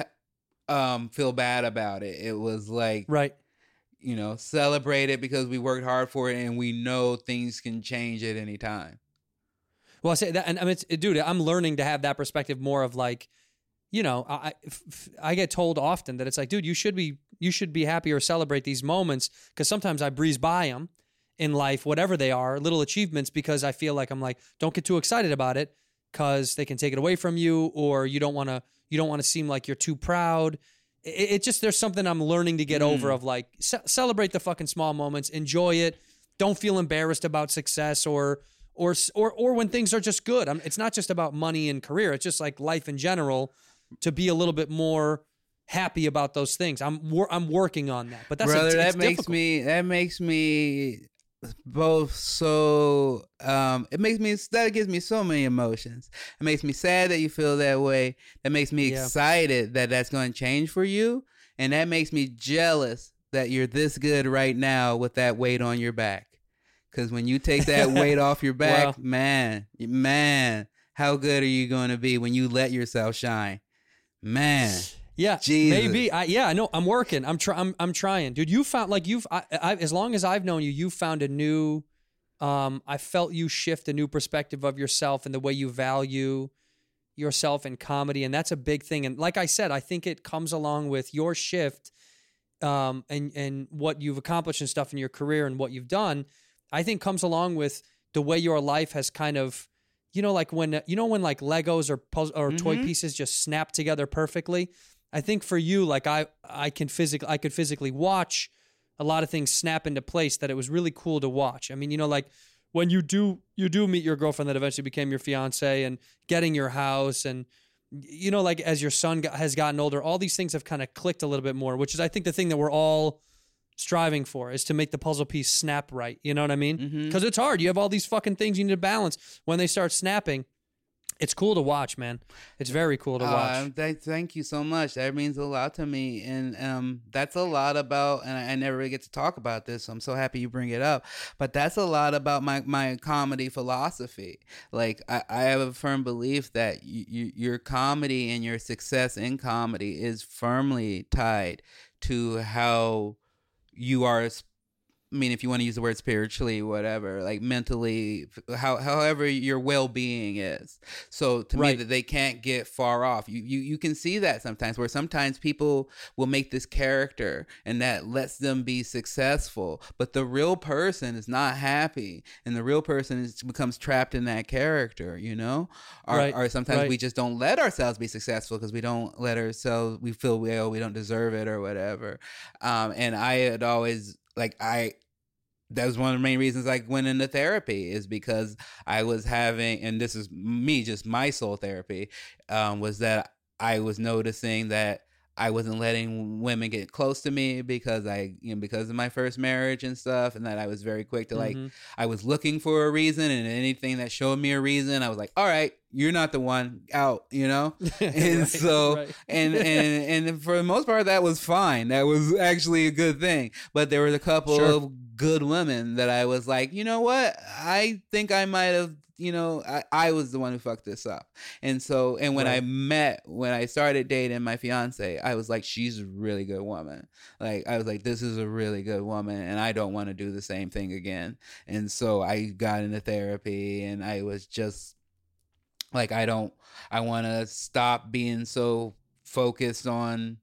Speaker 7: um, feel bad about it. It was like,
Speaker 1: Right.
Speaker 7: you know, celebrate it because we worked hard for it and we know things can change at any time.
Speaker 1: Well, I say that, and I mean, it's, dude, I'm learning to have that perspective more of like, you know, I f- I get told often that it's like, dude, you should be you should be happy or celebrate these moments because sometimes I breeze by them in life, whatever they are, little achievements, because I feel like I'm like, don't get too excited about it because they can take it away from you, or you don't want to you don't want to seem like you're too proud. It, it just there's something I'm learning to get
Speaker 7: Mm.
Speaker 1: over of like ce- celebrate the fucking small moments, enjoy it, don't feel embarrassed about success or. Or, or or when things are just good. I'm, it's not just about money and career. It's just like life in general. To be a little bit more happy about those things. I'm wor- I'm working on that. But that's
Speaker 7: Brother,
Speaker 1: it's,
Speaker 7: that
Speaker 1: it's
Speaker 7: makes
Speaker 1: difficult.
Speaker 7: me that makes me both so um it makes me that gives me so many emotions. It makes me sad that you feel that way. That makes me
Speaker 1: Yeah.
Speaker 7: excited that that's going to change for you, and that makes me jealous that you're this good right now with that weight on your back. Because when you take that weight off your back,
Speaker 1: Well-
Speaker 7: man, man, how good are you going to be when you let yourself shine? Man.
Speaker 1: Yeah,
Speaker 7: Jesus.
Speaker 1: maybe. I, yeah, I know. I'm working. I'm trying. I'm, I'm trying, dude. You found like you've. I, I, as long as I've known you, you found a new. Um, I felt you shift a new perspective of yourself and the way you value yourself in comedy, and that's a big thing. And like I said, I think it comes along with your shift, um, and and what you've accomplished and stuff in your career and what you've done. I think comes along with the way your life has kind of, you know, like when you know when like Legos or puzzle or toy pieces just snap together perfectly. I think for you, like I, I can physically, I could physically watch a lot of things snap into place that it was really cool to watch. I mean, you know, like when you do, you do meet your girlfriend that eventually became your fiance, and getting your house, and you know, like as your son got, has gotten older, all these things have kind of clicked a little bit more, which is, I think, the thing that we're all striving for, is to make the puzzle piece snap right. You know what I mean? Because
Speaker 7: Mm-hmm.
Speaker 1: it's hard. You have all these fucking things you need to balance. When they start snapping, it's cool to watch, man. It's very cool to watch.
Speaker 7: Uh, th- thank you so much. That means a lot to me, and um, that's a lot about. And I, I never really get to talk about this, so I'm so happy you bring it up. But that's a lot about my, my comedy philosophy. Like I, I have a firm belief that y- y- your comedy and your success in comedy is firmly tied to how you are. I mean, if you want to use the word spiritually, whatever, like mentally, how, however your well-being is. So to
Speaker 1: Right.
Speaker 7: me, that they can't get far off. You, you you can see that sometimes, where sometimes people will make this character and that lets them be successful, but the real person is not happy, and the real person is, becomes trapped in that character, you know? Or,
Speaker 1: Right.
Speaker 7: or sometimes
Speaker 1: Right.
Speaker 7: we just don't let ourselves be successful because we don't let ourselves, we feel we, oh, we don't deserve it or whatever. Um, and I had always, like, I, that was one of the main reasons I went into therapy, is because I was having, and this is me, just my soul therapy, um, was that I was noticing that I wasn't letting women get close to me because I, you know, because of my first marriage and stuff, and that I was very quick to like,
Speaker 1: Mhm.
Speaker 7: I was looking for a reason, and anything that showed me a reason, I was like, all right, you're not the one, out, you know? And
Speaker 1: Right,
Speaker 7: so,
Speaker 1: right.
Speaker 7: and, and, and for the most part, that was fine. That was actually a good thing. But there was a couple
Speaker 1: Sure.
Speaker 7: of good women that I was like, you know what? I think I might have, you know, I, I was the one who fucked this up. And so, and when I
Speaker 1: Right.
Speaker 7: met, when I started dating my fiance, I was like, she's a really good woman. Like, I was like, this is a really good woman, and I don't want to do the same thing again. And so I got into therapy, and I was just like, I don't, I want to stop being so focused on,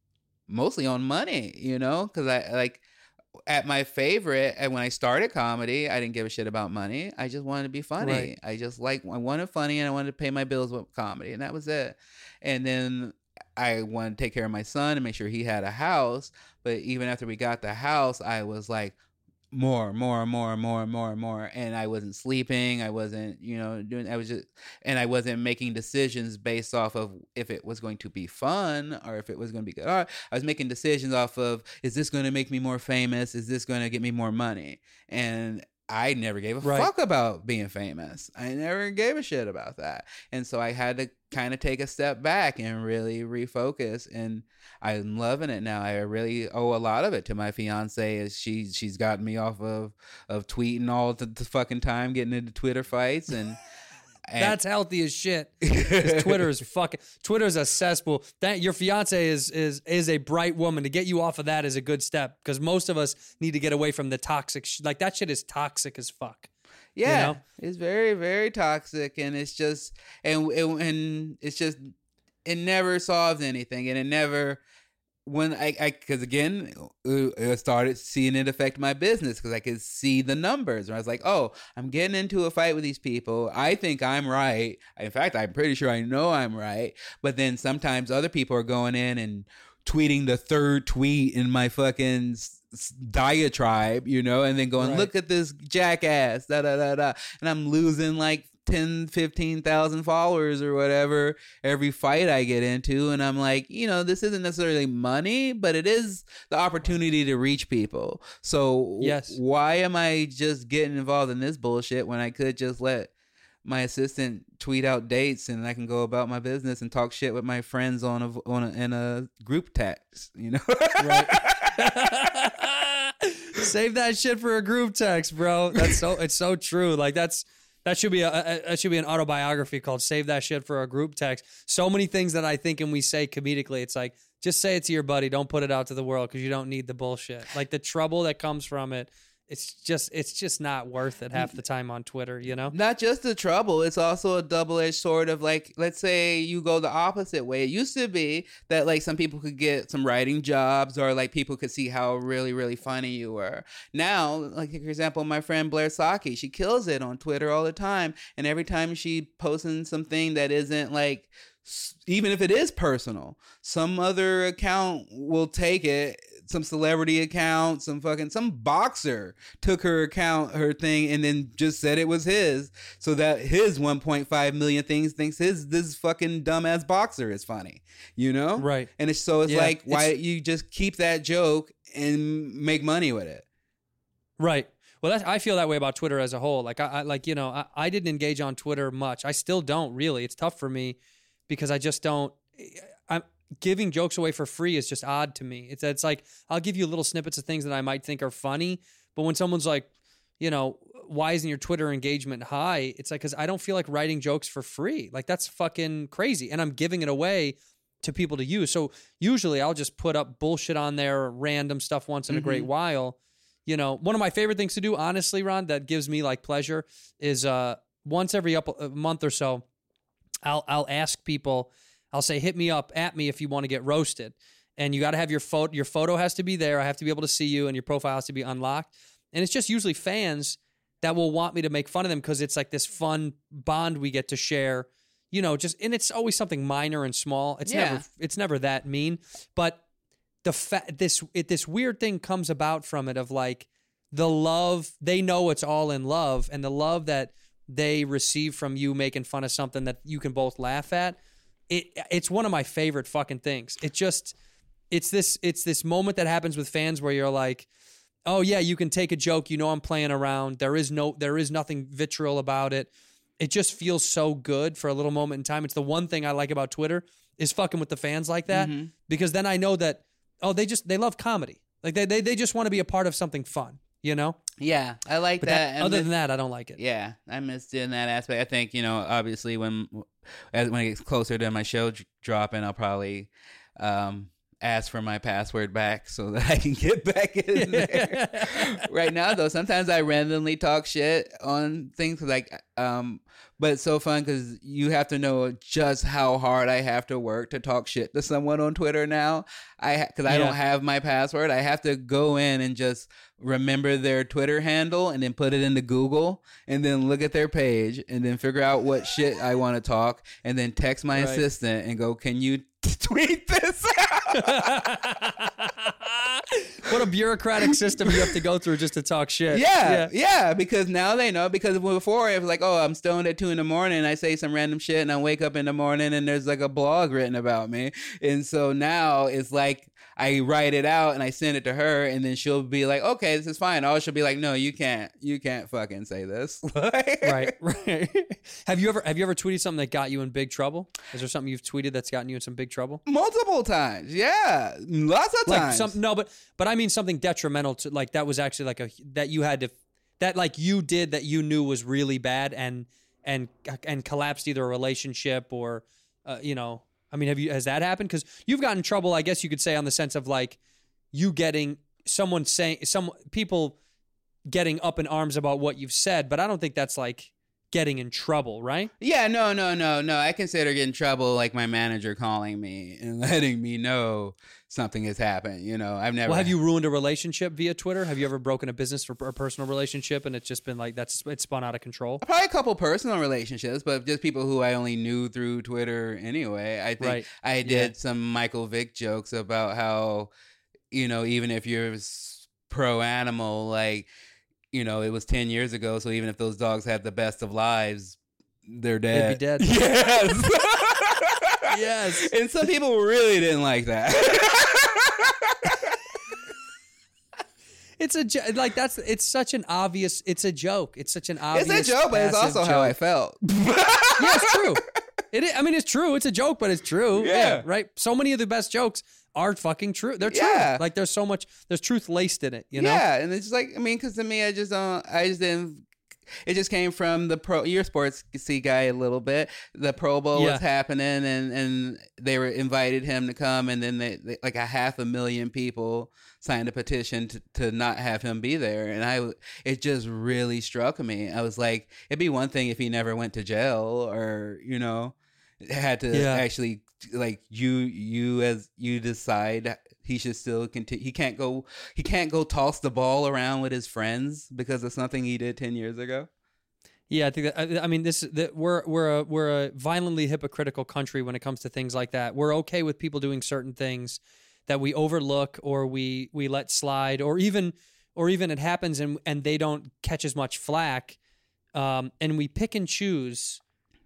Speaker 7: mostly on money, you know? Because I, like, at my favorite, and when I started comedy, I didn't give a shit about money. I just wanted to be funny.
Speaker 1: Right.
Speaker 7: I just like, I wanted funny, and I wanted to pay my bills with comedy, and that was it. And then I wanted to take care of my son and make sure he had a house. But even after we got the house, I was like, more, more, more, more, more, more. And I wasn't sleeping. I wasn't, you know, doing, I was just, and I wasn't making decisions based off of if it was going to be fun or if it was going to be good art. I was making decisions off of, is this going to make me more famous? Is this going to get me more money? And I never gave a
Speaker 1: Right.
Speaker 7: fuck about being famous. I never gave a shit about that. And so I had to kind of take a step back and really refocus. And I'm loving it now. I really owe a lot of it to my fiance. As she she's gotten me off of of tweeting all the, the fucking time, getting into Twitter fights, and, and
Speaker 1: That's healthy as shit. 'Cause Twitter is fucking. Twitter is a cesspool. That your fiance is is is a bright woman. To get you off of that is a good step, because most of us need to get away from the toxic. Sh- like that shit is toxic as fuck.
Speaker 7: yeah,
Speaker 1: know?
Speaker 7: it's very very toxic, and it's just and and, and it's just it never solves anything, and it never. When I, I, because again, I started seeing it affect my business because I could see the numbers. And I was like, oh, I'm getting into a fight with these people. I think I'm right. In fact, I'm pretty sure I know I'm right. But then sometimes other people are going in and tweeting the third tweet in my fucking s- s- diatribe, you know, and then going,
Speaker 1: Right.
Speaker 7: look at this jackass, da da da da. And I'm losing like ten, fifteen thousand followers or whatever every fight I get into. And I'm like, you know, this isn't necessarily money, but it is the opportunity to reach people. So
Speaker 1: Yes.
Speaker 7: why am I just getting involved in this bullshit when I could just let my assistant tweet out dates and I can go about my business and talk shit with my friends on a, on a, in a group text, you know?
Speaker 1: Right. Save that shit for a group text, bro. That's so it's so true. Like that's that should be a, a that should be an autobiography called "Save That Shit for a Group Text." So many things that I think and we say comedically, it's like just say it to your buddy. Don't put it out to the world because you don't need the bullshit. Like the trouble that comes from it. It's just it's just not worth it half the time on Twitter, you know?
Speaker 7: Not just the trouble, it's also a double-edged sword of like, let's say you go the opposite way. It used to be that like some people could get some writing jobs or like people could see how really, really funny you were. Now, like for example, my friend Blair Saki, she kills it on Twitter all the time. And every time she posting something that isn't like S- Even if it is personal, some other account will take it. Some celebrity account, some fucking some boxer took her account, her thing, and then just said it was his, so that his one point five million things thinks his this fucking dumbass boxer is funny, you know?
Speaker 1: Right.
Speaker 7: And it's so it's
Speaker 1: Yeah,
Speaker 7: like, why
Speaker 1: it's-
Speaker 7: you just keep that joke and make money with it?
Speaker 1: Right. Well, that's, I feel that way about Twitter as a whole. Like I, I like you know, I, I didn't engage on Twitter much. I still don't really. It's tough for me because I just don't. I'm giving jokes away for free is just odd to me. It's it's like I'll give you little snippets of things that I might think are funny, but when someone's like, you know, why isn't your Twitter engagement high? It's like because I don't feel like writing jokes for free. Like that's fucking crazy, and I'm giving it away to people to use. So usually I'll just put up bullshit on there, random stuff once in a great while. You know, one of my favorite things to do, honestly, Ron, that gives me like pleasure is uh, once every up a month or so, I'll I'll ask people, I'll say, hit me up, at me if you want to get roasted. And you got to have your photo, your photo has to be there. I have to be able to see you and your profile has to be unlocked. And it's just usually fans that will want me to make fun of them because it's like this fun bond we get to share, you know, just, and it's always something minor and small. It's
Speaker 7: Yeah.
Speaker 1: never, it's never that mean, but the fa- this, it, this weird thing comes about from it of like the love, they know it's all in love, and the love that they receive from you making fun of something that you can both laugh at. It it's one of my favorite fucking things. It just it's this it's this moment that happens with fans where you're like, oh yeah, you can take a joke, you know I'm playing around. There is no there is nothing vitriol about it. It just feels so good for a little moment in time. It's the one thing I like about Twitter is fucking with the fans like that, because then I know that oh they just they love comedy. Like they they, they just want to be a part of something fun, you know?
Speaker 7: Yeah, I like
Speaker 1: But
Speaker 7: that.
Speaker 1: that,
Speaker 7: And
Speaker 1: other
Speaker 7: the-
Speaker 1: than that, I don't like it.
Speaker 7: Yeah, I missed it in that aspect. I think, you know, obviously when as when it gets closer to my show d- dropping, I'll probably um, ask for my password back so that I can get back in there. Right now, though, sometimes I randomly talk shit on things like, um, but it's so fun because you have to know just how hard I have to work to talk shit to someone on Twitter now. I because I
Speaker 1: Yeah.
Speaker 7: don't have my password. I have to go in and just remember their Twitter handle and then put it into Google and then look at their page and then figure out what shit I want to talk and then text my
Speaker 1: Right.
Speaker 7: assistant and go, can you tweet this out?
Speaker 1: What a bureaucratic system you have to go through just to talk shit.
Speaker 7: Yeah, yeah, because now they know. Because before it was like, oh, I'm stoned at two in the morning, and I say some random shit, and I wake up in the morning, and there's like a blog written about me, and so now it's like I write it out and I send it to her, and then she'll be like, okay, this is fine. Or she'll be like, no, you can't, you can't fucking say this.
Speaker 1: Right, right. have you ever have you ever tweeted something that got you in big trouble? Is there something you've tweeted that's gotten you in some big trouble?
Speaker 7: Multiple times, yeah, lots of
Speaker 1: Like
Speaker 7: times.
Speaker 1: some no, but but I mean something detrimental to like that was actually like a that you had to that like you did that you knew was really bad and and and collapsed either a relationship or uh, you know. I mean, have you has that happened? Because you've gotten in trouble, I guess you could say, on the sense of like you getting someone saying some people getting up in arms about what you've said, but I don't think that's like getting in trouble, right?
Speaker 7: Yeah, no, no, no, no. I consider getting in trouble like my manager calling me and letting me know something has happened. You know, I've never.
Speaker 1: Well, have you ruined a relationship via Twitter? Have you ever broken a business or a personal relationship and it's just been like that's it's spun out of control?
Speaker 7: Probably a couple personal relationships, but just people who I only knew through Twitter anyway. I think
Speaker 1: Right.
Speaker 7: I did some Michael Vick jokes about how, you know, even if you're s- pro animal, like, you know, it was ten years ago. So even if those dogs had the best of lives, they're dead.
Speaker 1: They'd be dead.
Speaker 7: Yes.
Speaker 1: Yes.
Speaker 7: And some people really didn't like that.
Speaker 1: It's a jo- like that's it's such an obvious it's a joke. It's such an obvious
Speaker 7: It's a joke, but it's
Speaker 1: passive
Speaker 7: also how I
Speaker 1: joke.
Speaker 7: felt.
Speaker 1: Yeah, it's true. It is, I mean, it's true. It's a joke, but it's true.
Speaker 7: Yeah.
Speaker 1: Right. So many of the best jokes are fucking true. They're true.
Speaker 7: Yeah.
Speaker 1: Like there's so much. There's truth laced in it. You know.
Speaker 7: Yeah, and it's just like, I mean, because to me, I just don't. I just didn't. It just came from the pro. You're a sports see guy a little bit. The Pro Bowl
Speaker 1: Yeah.
Speaker 7: was happening, and and they were invited him to come, and then they, they like a half a million people signed a petition to, to not have him be there, and I it just really struck me. I was like, it'd be one thing if he never went to jail, or you know, had to
Speaker 1: Yeah.
Speaker 7: actually like you you as you decide he should still continue. He can't go. He can't go toss the ball around with his friends because of something he did ten years ago.
Speaker 1: Yeah, I think that. I, I mean, this that we're we're a, we're a violently hypocritical country when it comes to things like that. We're okay with people doing certain things that we overlook or we we let slide, or even or even it happens and and they don't catch as much flack, um, and we pick and choose.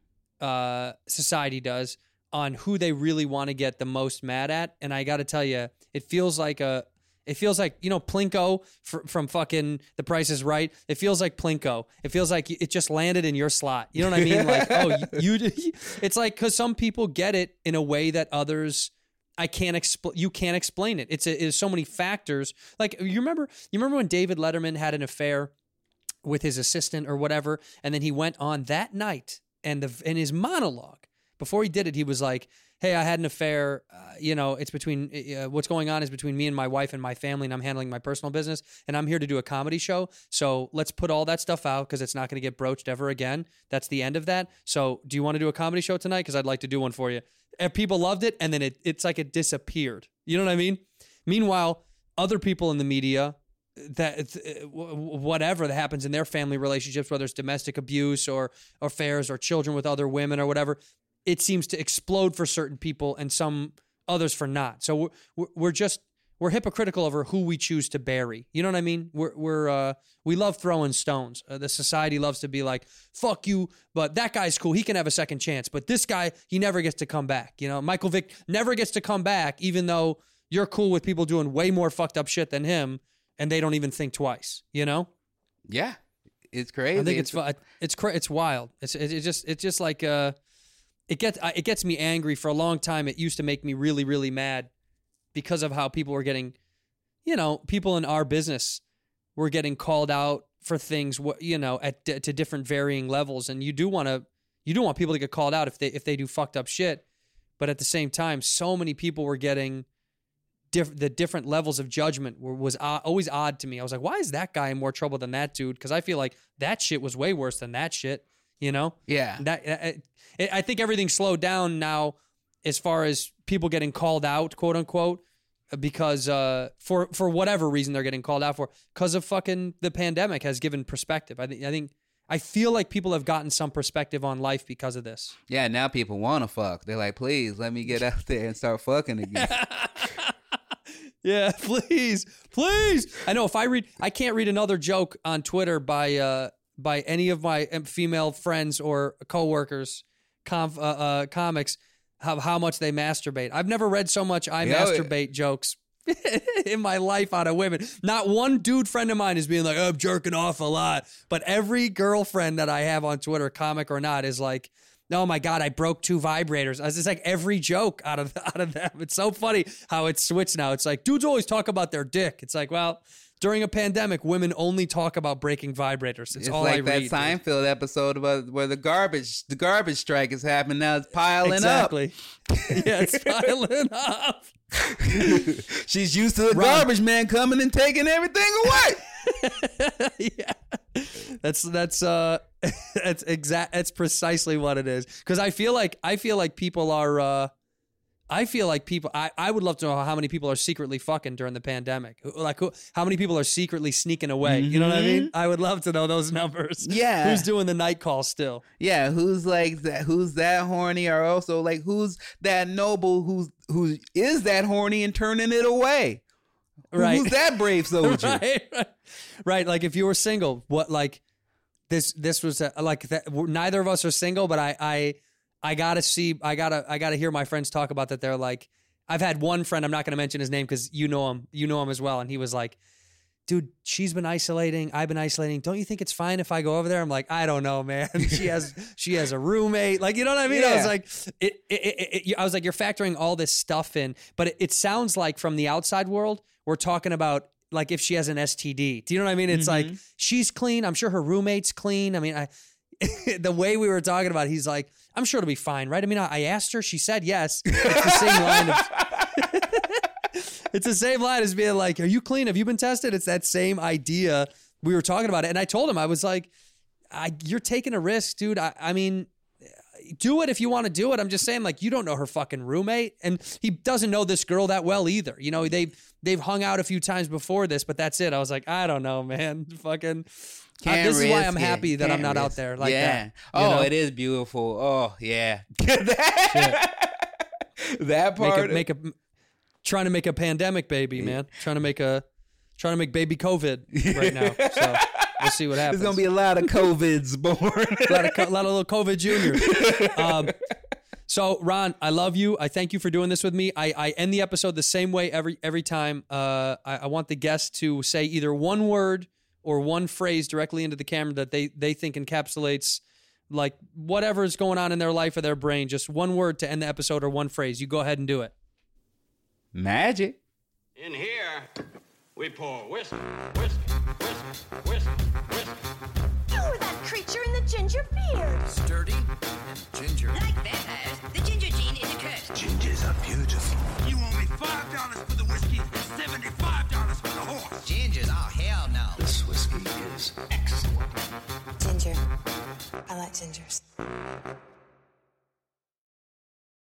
Speaker 1: Uh, society does on who they really want to get the most mad at, and I got to tell you, it feels like a. It feels like, you know, Plinko fr- from fucking The Price is Right. It feels like Plinko. It feels like it just landed in your slot. You know what I mean? Like, oh, you, you it's like, because some people get it in a way that others, I can't explain. You can't explain it. It's, a, it's so many factors. Like, you remember, you remember when David Letterman had an affair with his assistant or whatever, and then he went on that night and the, in his monologue, before he did it, he was like, hey, I had an affair, uh, you know, it's between, uh, what's going on is between me and my wife and my family, and I'm handling my personal business, and I'm here to do a comedy show, so let's put all that stuff out because it's not going to get broached ever again. That's the end of that. So do you want to do a comedy show tonight? Because I'd like to do one for you. And people loved it, and then it, it's like it disappeared. You know what I mean? Meanwhile, other people in the media, that whatever that happens in their family relationships, whether it's domestic abuse or affairs or children with other women or whatever, it seems to explode for certain people and some others for not. So we're, we're just, we're hypocritical over who we choose to bury. You know what I mean? We're, we're, uh, we love throwing stones. Uh, the society loves to be like, fuck you, but that guy's cool. He can have a second chance, but this guy, he never gets to come back. You know, Michael Vick never gets to come back, even though you're cool with people doing way more fucked up shit than him, and they don't even think twice, you know?
Speaker 7: Yeah. It's crazy.
Speaker 1: I think it's, it's, it's, cra- it's wild. It's, it, it's just, it's just like, uh, It gets it gets me angry. For a long time, it used to make me really, really mad because of how people were getting, you know, people in our business were getting called out for things, you know, at to different varying levels. And you do want to, you do want people to get called out if they if they do fucked up shit. But at the same time, so many people were getting diff- the different levels of judgment were, was uh, always odd to me. I was like, why is that guy in more trouble than that dude? Because I feel like that shit was way worse than that shit. You know?
Speaker 7: Yeah.
Speaker 1: That it, it, I think everything's slowed down now as far as people getting called out, quote unquote, because uh, for for whatever reason they're getting called out for, because of fucking the pandemic has given perspective. I think I think I feel like people have gotten some perspective on life because of this.
Speaker 7: Yeah, now people want to fuck. They're like, please let me get out there and start fucking again.
Speaker 1: Yeah, please, please. I know if I read, I can't read another joke on Twitter by uh, by any of my female friends or coworkers, conf, uh, uh, comics, how how much they masturbate. I've never read so much I
Speaker 7: Yeah,
Speaker 1: masturbate jokes in my life out of women. Not one dude friend of mine is being like, oh, I'm jerking off a lot. But every girlfriend that I have on Twitter, comic or not, is like, oh my God, I broke two vibrators. It's like every joke out of out of them. It's so funny how it's switched now. It's like dudes always talk about their dick. It's like, well, during a pandemic, women only talk about breaking vibrators. It's,
Speaker 7: It's
Speaker 1: all
Speaker 7: like
Speaker 1: I
Speaker 7: that
Speaker 1: read.
Speaker 7: Seinfeld dude. episode about where the garbage the garbage strike is happening now. It's piling
Speaker 1: exactly. Yeah, it's piling up.
Speaker 7: up. She's used to the
Speaker 1: Ron.
Speaker 7: garbage man coming and taking everything away.
Speaker 1: Yeah, that's that's uh, that's exact. That's precisely what it is. Because I feel like I feel like people are. Uh, I feel like people. I, I would love to know how many people are secretly fucking during the pandemic. Like who, how many people are secretly sneaking away. You know what I mean? I would love to know those numbers.
Speaker 7: Yeah.
Speaker 1: Who's doing the night call still?
Speaker 7: Yeah, who's like that? Who's that horny? Or also like who's that noble? Who's who is that horny and turning it away?
Speaker 1: Right.
Speaker 7: Who's that brave soldier?
Speaker 1: right, right, right. Like if you were single, what like this? This was a, like that. Neither of us are single, but I, I, I gotta see. I gotta, I gotta hear my friends talk about that. They're like, I've had one friend. I'm not gonna mention his name because you know him. You know him as well, and he was like, dude, she's been isolating. I've been isolating. Don't you think it's fine if I go over there? I'm like, I don't know, man. She has she has a roommate. Like, you know what I mean?
Speaker 7: Yeah.
Speaker 1: I was like, it, it, it, it, I was like, you're factoring all this stuff in, but it, it sounds like from the outside world, we're talking about like if she has an S T D. Do you know what I mean? It's
Speaker 7: Mm-hmm.
Speaker 1: like she's clean. I'm sure her roommate's clean. I mean, I the way we were talking about it, he's like, I'm sure it'll be fine, right? I mean, I, I asked her. She said yes. It's the same line of. It's the same line as being like, are you clean? Have you been tested? It's that same idea. We were talking about it. And I told him, I was like, I, you're taking a risk, dude. I, I mean, do it if you want to do it. I'm just saying, like, you don't know her fucking roommate, and he doesn't know this girl that well either. You know, they've they've hung out a few times before this, but that's it. I was like, I don't know, man. Fucking. Uh, this is why I'm happy that I'm not out there like
Speaker 7: yeah.
Speaker 1: that.
Speaker 7: Oh,
Speaker 1: know?
Speaker 7: it is beautiful. Oh, yeah. that, that part.
Speaker 1: Make a, make a trying to make a pandemic baby, man. Trying to make a trying to make baby COVID right now. So we'll see what happens.
Speaker 7: There's gonna be a lot of COVIDs born.
Speaker 1: a lot of a lot of little COVID juniors. Um, so Ron, I love you. I thank you for doing this with me. I, I end the episode the same way every every time. Uh, I, I want the guest to say either one word or one phrase directly into the camera that they, they think encapsulates like whatever's going on in their life or their brain. Just one word to end the episode or one phrase. You go ahead and do it.
Speaker 7: Magic.
Speaker 2: In here, we pour whiskey, whiskey, whiskey, whiskey, whiskey.
Speaker 8: You were that creature in the ginger beard.
Speaker 4: Sturdy and ginger.
Speaker 5: Like vampires, the ginger gene is a curse.
Speaker 4: Gingers are beautiful.
Speaker 6: You owe me five dollars for the whiskey and seventy-five dollars for the horse.
Speaker 5: Gingers, oh hell no.
Speaker 4: This whiskey is excellent.
Speaker 3: Ginger. I like gingers.